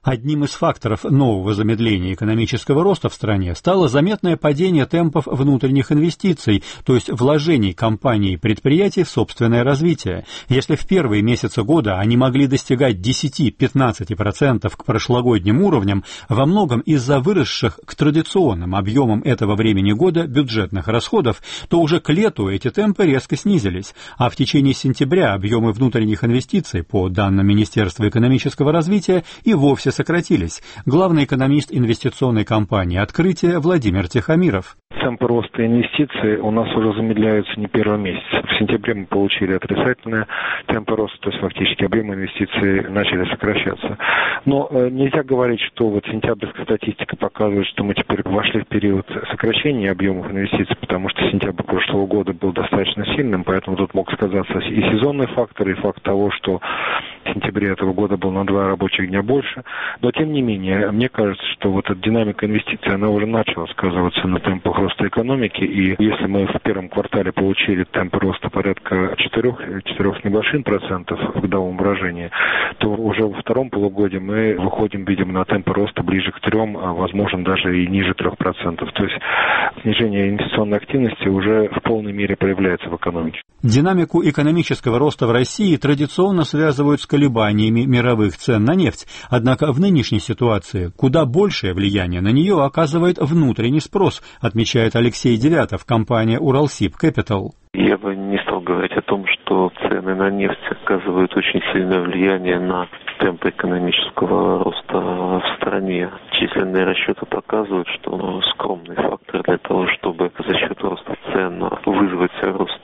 Одним из факторов нового замедления экономического роста в стране стало заметное падение темпов внутренних инвестиций, то есть вложений компаний и предприятий в собственное развитие. Если в первые месяцы года они могли достигать десять-пятнадцать процентов к прошлогодним уровням, во многом из-за выросших к традиционным объемам этого времени года бюджетных расходов, то уже к лету эти темпы резко снизились, а в течение сентября объемы внутренних инвестиций, по данным Министерства экономического развития, и вовсе сократились. Главный экономист инвестиционной компании «Открытие» Владимир Тихомиров. Темпы роста инвестиций у нас уже замедляются не первый месяц. В сентябре мы получили отрицательные темпы роста, то есть фактически объемы инвестиций начали сокращаться. Но э, нельзя говорить, что вот сентябрьская статистика показывает, что мы теперь вошли в период сокращения объемов инвестиций, потому что сентябрь прошлого года был достаточно сильным, поэтому тут мог сказаться и сезонный фактор, и факт того, что в сентябре этого года был на два рабочих дня больше. Но тем не менее, мне кажется, что вот эта динамика инвестиций, она уже начала сказываться на темпах роста экономики, и если мы в первом квартале получили темпы роста порядка четырех, четырех с небольшим процентов в годовом выражении, то уже во втором полугодии мы выходим, видимо, на темпы роста ближе к трем, а возможно даже и ниже трех процентов. То есть снижение инвестиционной активности уже в полной мере проявляется в экономике. Динамику экономического роста в России традиционно связывают с колебаниями мировых цен на нефть, однако в нынешней ситуации куда большее влияние на нее оказывает внутренний спрос, отмечает Алексей Девятов, компания «Уралсиб Кэпитал». Я бы не стал говорить о том, что цены на нефть оказывают очень сильное влияние на темпы экономического роста в стране. Численные расчеты показывают, что скромный фактор для того, чтобы за счет роста цен вызвать рост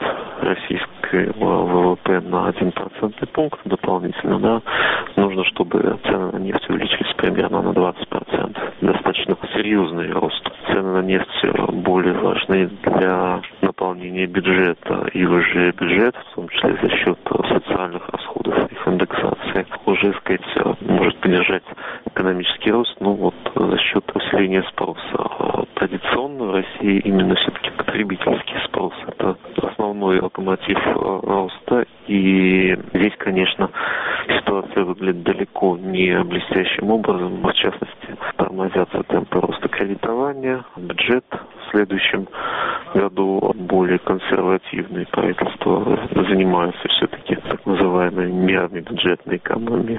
российского ВВП на один процентный пункт дополнительно, да, нужно, чтобы цены на нефть увеличились примерно на двадцать процентов. Достаточно серьезный рост. Цены на нефть более важны для наполнения бюджета, и уже бюджет, в том числе за счет социальных расходов, их индексации, уже, сказать, может поддержать экономический рост, ну вот за счет усиления спроса. Традиционно в России именно все-таки потребительский спрос – это основной локомотив роста, и здесь, конечно, ситуация выглядит далеко не блестящим образом. В частности, тормозятся темпы роста кредитования, бюджет в следующем году более консервативный, правительство занимается все-таки так называемой мерами бюджетной экономии.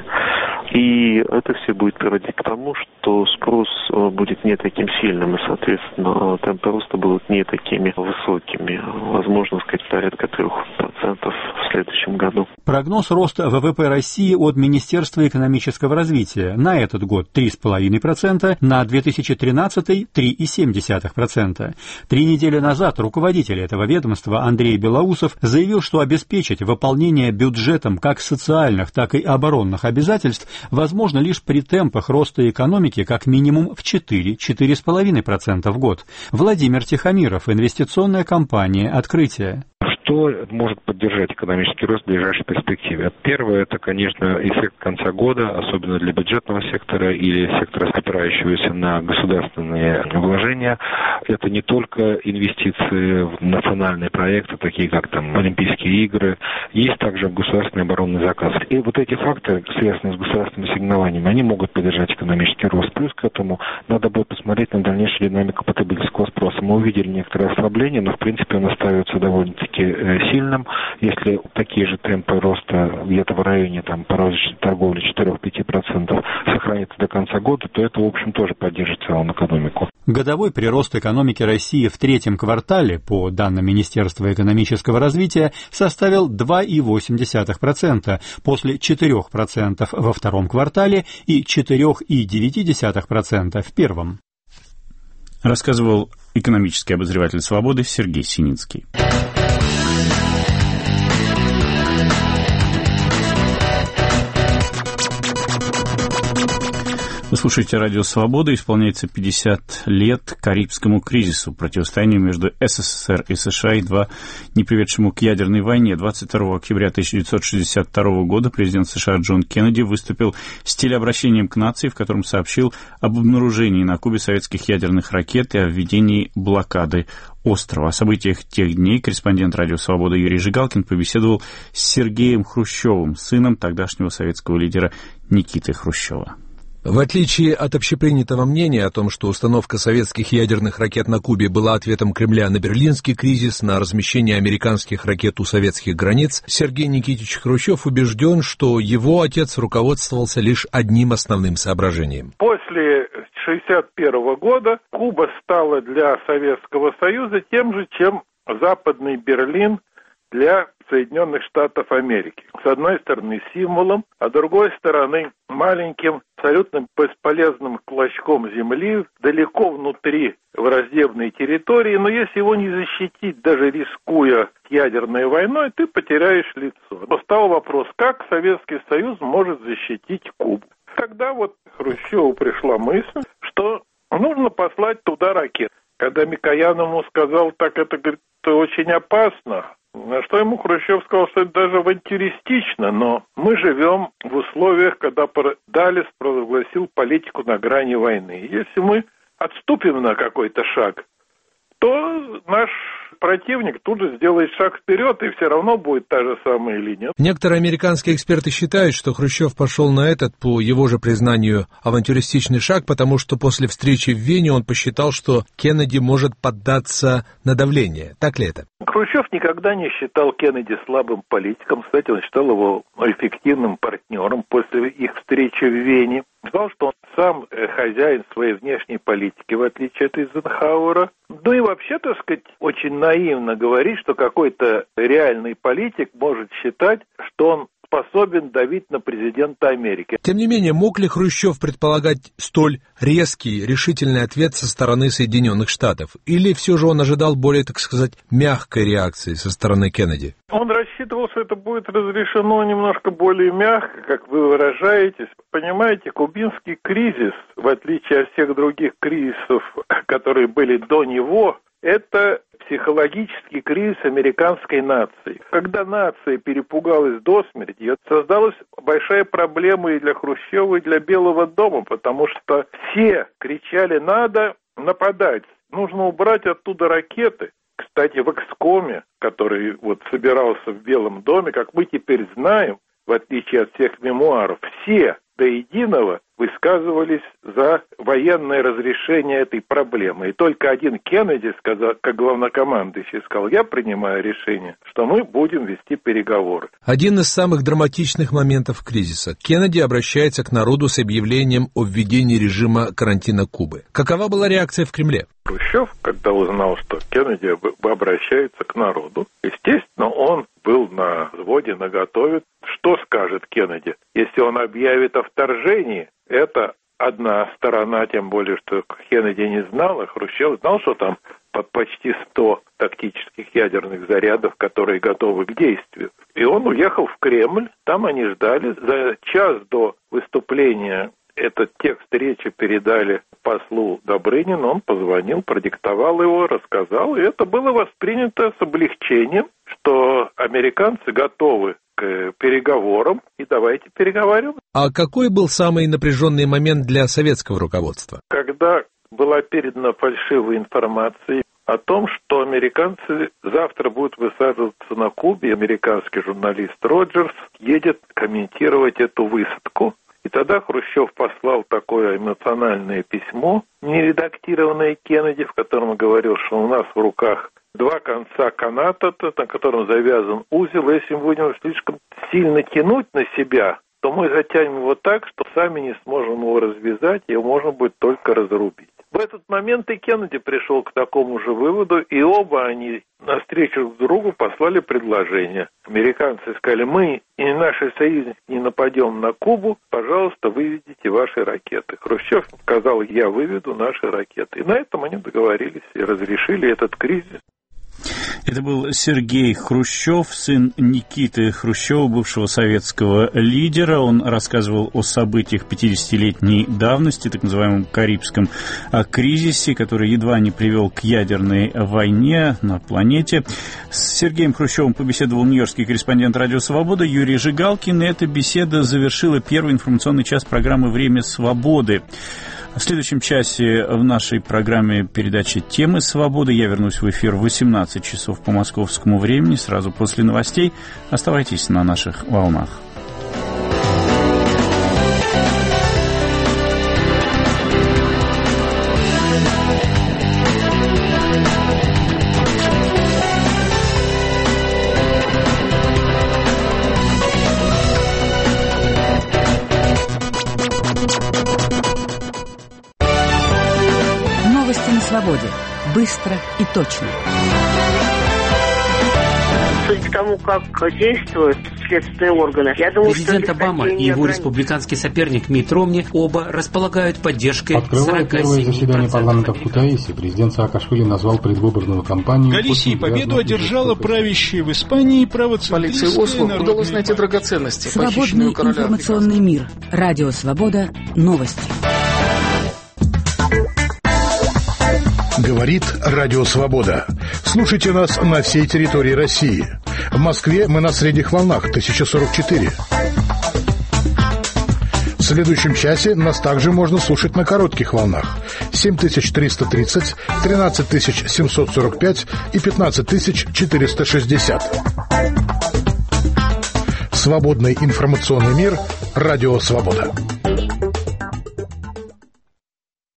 И это все будет приводить к тому, что спрос будет не таким сильным, и, соответственно, темпы роста будут не такими высокими. Возможно, сказать, порядка трех процентов в следующем году. Прогноз роста ВВП России от Министерства экономического развития на этот год три целых пять десятых процента, на две тысячи тринадцатый – три целых семь десятых процента. Три недели назад руководитель этого ведомства Андрей Белоусов заявил, что обеспечить выполнение бюджетом как социальных, так и оборонных обязательств возможно лишь при темпах роста экономики как минимум в четыре - четыре целых пять десятых процента в год. Владимир Тихомиров, инвестиционная компания «Открытие». Что может поддержать экономический рост в ближайшей перспективе? Первое, это, конечно, эффект конца года, особенно для бюджетного сектора или сектора, опирающегося на государственные вложения. Это не только инвестиции в национальные проекты, такие как там Олимпийские игры, есть также государственный оборонный заказ. И вот эти факторы, связанные с государственными сигналами, они могут поддержать экономический рост. Плюс к этому надо будет посмотреть на дальнейшую динамику потребительского спроса. Мы увидели некоторые ослабления, но в принципе он остается довольно-таки сильным. Если такие же темпы роста где-то в районе там, по розничной торговли четыре-пять процентов сохранится до конца года, то это, в общем, тоже поддержит в целом экономику. Годовой прирост экономики России в третьем квартале, по данным Министерства экономического развития, составил два целых восемь десятых процента после четырех процентов во втором квартале и четыре целых девять десятых процента в первом. Рассказывал экономический обозреватель «Свободы» Сергей Синицкий. Вы слушаете радио «Свобода». Исполняется пятьдесят лет Карибскому кризису, противостоянию между СССР и США, едва не приведшему к ядерной войне. двадцать второго октября тысяча девятьсот шестьдесят второго года президент США Джон Кеннеди выступил с телеобращением к нации, в котором сообщил об обнаружении на Кубе советских ядерных ракет и о введении блокады острова. О событиях тех дней корреспондент радио «Свобода» Юрий Жигалкин побеседовал с Сергеем Хрущевым, сыном тогдашнего советского лидера Никиты Хрущева. В отличие от общепринятого мнения о том, что установка советских ядерных ракет на Кубе была ответом Кремля на берлинский кризис, на размещение американских ракет у советских границ, Сергей Никитич Хрущев убежден, что его отец руководствовался лишь одним основным соображением. После шестьдесят первого года Куба стала для Советского Союза тем же, чем Западный Берлин для Соединенных Штатов Америки. С одной стороны символом, а с другой стороны маленьким, абсолютно бесполезным клочком земли, далеко внутри враждебной территории, но если его не защитить, даже рискуя ядерной войной, ты потеряешь лицо. Стал вопрос, как Советский Союз может защитить Кубу. Тогда вот Хрущеву пришла мысль, что нужно послать туда ракеты. Когда Микоян ему сказал, так это, говорит, очень опасно, на что ему Хрущев сказал, что это даже авантюристично, но мы живем в условиях, когда Даллес провозгласил политику на грани войны. Если мы отступим на какой-то шаг, то наш противник тут же сделает шаг вперед, и все равно будет та же самая линия. Некоторые американские эксперты считают, что Хрущев пошел на этот, по его же признанию, авантюристичный шаг, потому что после встречи в Вене он посчитал, что Кеннеди может поддаться на давление. Так ли это? Хрущев никогда не считал Кеннеди слабым политиком. Кстати, он считал его эффективным партнером после их встречи в Вене. Сказал, что он сам хозяин своей внешней политики, в отличие от Эйзенхауэра. Ну и вообще, так сказать, очень наивно говорить, что какой-то реальный политик может считать, что он способен давить на президента Америки. Тем не менее, мог ли Хрущев предполагать столь резкий, решительный ответ со стороны Соединенных Штатов? Или все же он ожидал более, так сказать, мягкой реакции со стороны Кеннеди? Он рассчитывал, что это будет разрешено немножко более мягко, как вы выражаетесь. Понимаете, кубинский кризис, в отличие от всех других кризисов, которые были до него, это психологический кризис американской нации. Когда нация перепугалась до смерти, создалась большая проблема и для Хрущева, и для Белого дома, потому что все кричали: надо нападать, нужно убрать оттуда ракеты. Кстати, в Экскоме, который вот собирался в Белом доме, как мы теперь знаем, в отличие от всех мемуаров, все до единого высказывались за военное разрешение этой проблемы. И только один Кеннеди, сказал, как главнокомандующий, сказал: я принимаю решение, что мы будем вести переговоры. Один из самых драматичных моментов кризиса. Кеннеди обращается к народу с объявлением о введении режима карантина Кубы. Какова была реакция в Кремле? Хрущев, когда узнал, что Кеннеди обращается к народу, естественно, он был на взводе, наготове. Что скажет Кеннеди, если он объявит о вторжении? Это одна сторона, тем более, что Кеннеди не знал, а Хрущев знал, что там под почти сто тактических ядерных зарядов, которые готовы к действию. И он уехал в Кремль, там они ждали. За час до выступления этот текст речи передали послу Добрынину, он позвонил, продиктовал его, рассказал, и это было воспринято с облегчением, что американцы готовы к переговорам, и давайте переговаривать. А какой был самый напряженный момент для советского руководства? Когда была передана фальшивая информация о том, что американцы завтра будут высаживаться на Кубе, американский журналист Роджерс едет комментировать эту высадку. И тогда Хрущев послал такое эмоциональное письмо, не редактированное Кеннеди, в котором говорил, что у нас в руках два конца каната, на котором завязан узел. Если мы будем слишком сильно тянуть на себя, то мы затянем его так, что сами не сможем его развязать, и его можно будет только разрубить. В этот момент и Кеннеди пришел к такому же выводу, и оба они навстречу друг другу послали предложение. Американцы сказали: мы и наши союзники не нападем на Кубу, пожалуйста, выведите ваши ракеты. Хрущев сказал: я выведу наши ракеты. И на этом они договорились и разрешили этот кризис. Это был Сергей Хрущев, сын Никиты Хрущева, бывшего советского лидера. Он рассказывал о событиях пятидесятилетней давности, так называемом Карибском кризисе, который едва не привел к ядерной войне на планете. С Сергеем Хрущевым побеседовал нью-йоркский корреспондент «Радио Свобода» Юрий Жигалкин. И эта беседа завершила первый информационный час программы «Время свободы». В следующем часе в нашей программе передачи «Темы свободы» я вернусь в эфир в восемнадцать часов по московскому времени, сразу после новостей. Оставайтесь на наших волнах. свободе. Быстро и точно. Судя по тому, как действуют следственные органы, я думаю, Президент что Обама и его республиканский соперник Митт Ромни оба располагают поддержкой Открывая первое заседание парламента в Кутаиси, президент Саакашвили назвал предвыборную кампанию... Галисии победу одержала правящая в Испании правоцентристская полиции Осло народная... удалось найти драгоценности, Свободный информационный мир. Радио «Свобода». Новости. Говорит Радио Свобода. Слушайте нас на всей территории России. В Москве мы на средних волнах тысяча сорок четыре. В следующем часе нас также можно слушать на коротких волнах семь тысяч триста тридцать, тринадцать тысяч семьсот сорок пять и пятнадцать тысяч четыреста шестьдесят. Свободный информационный мир. Радио Свобода.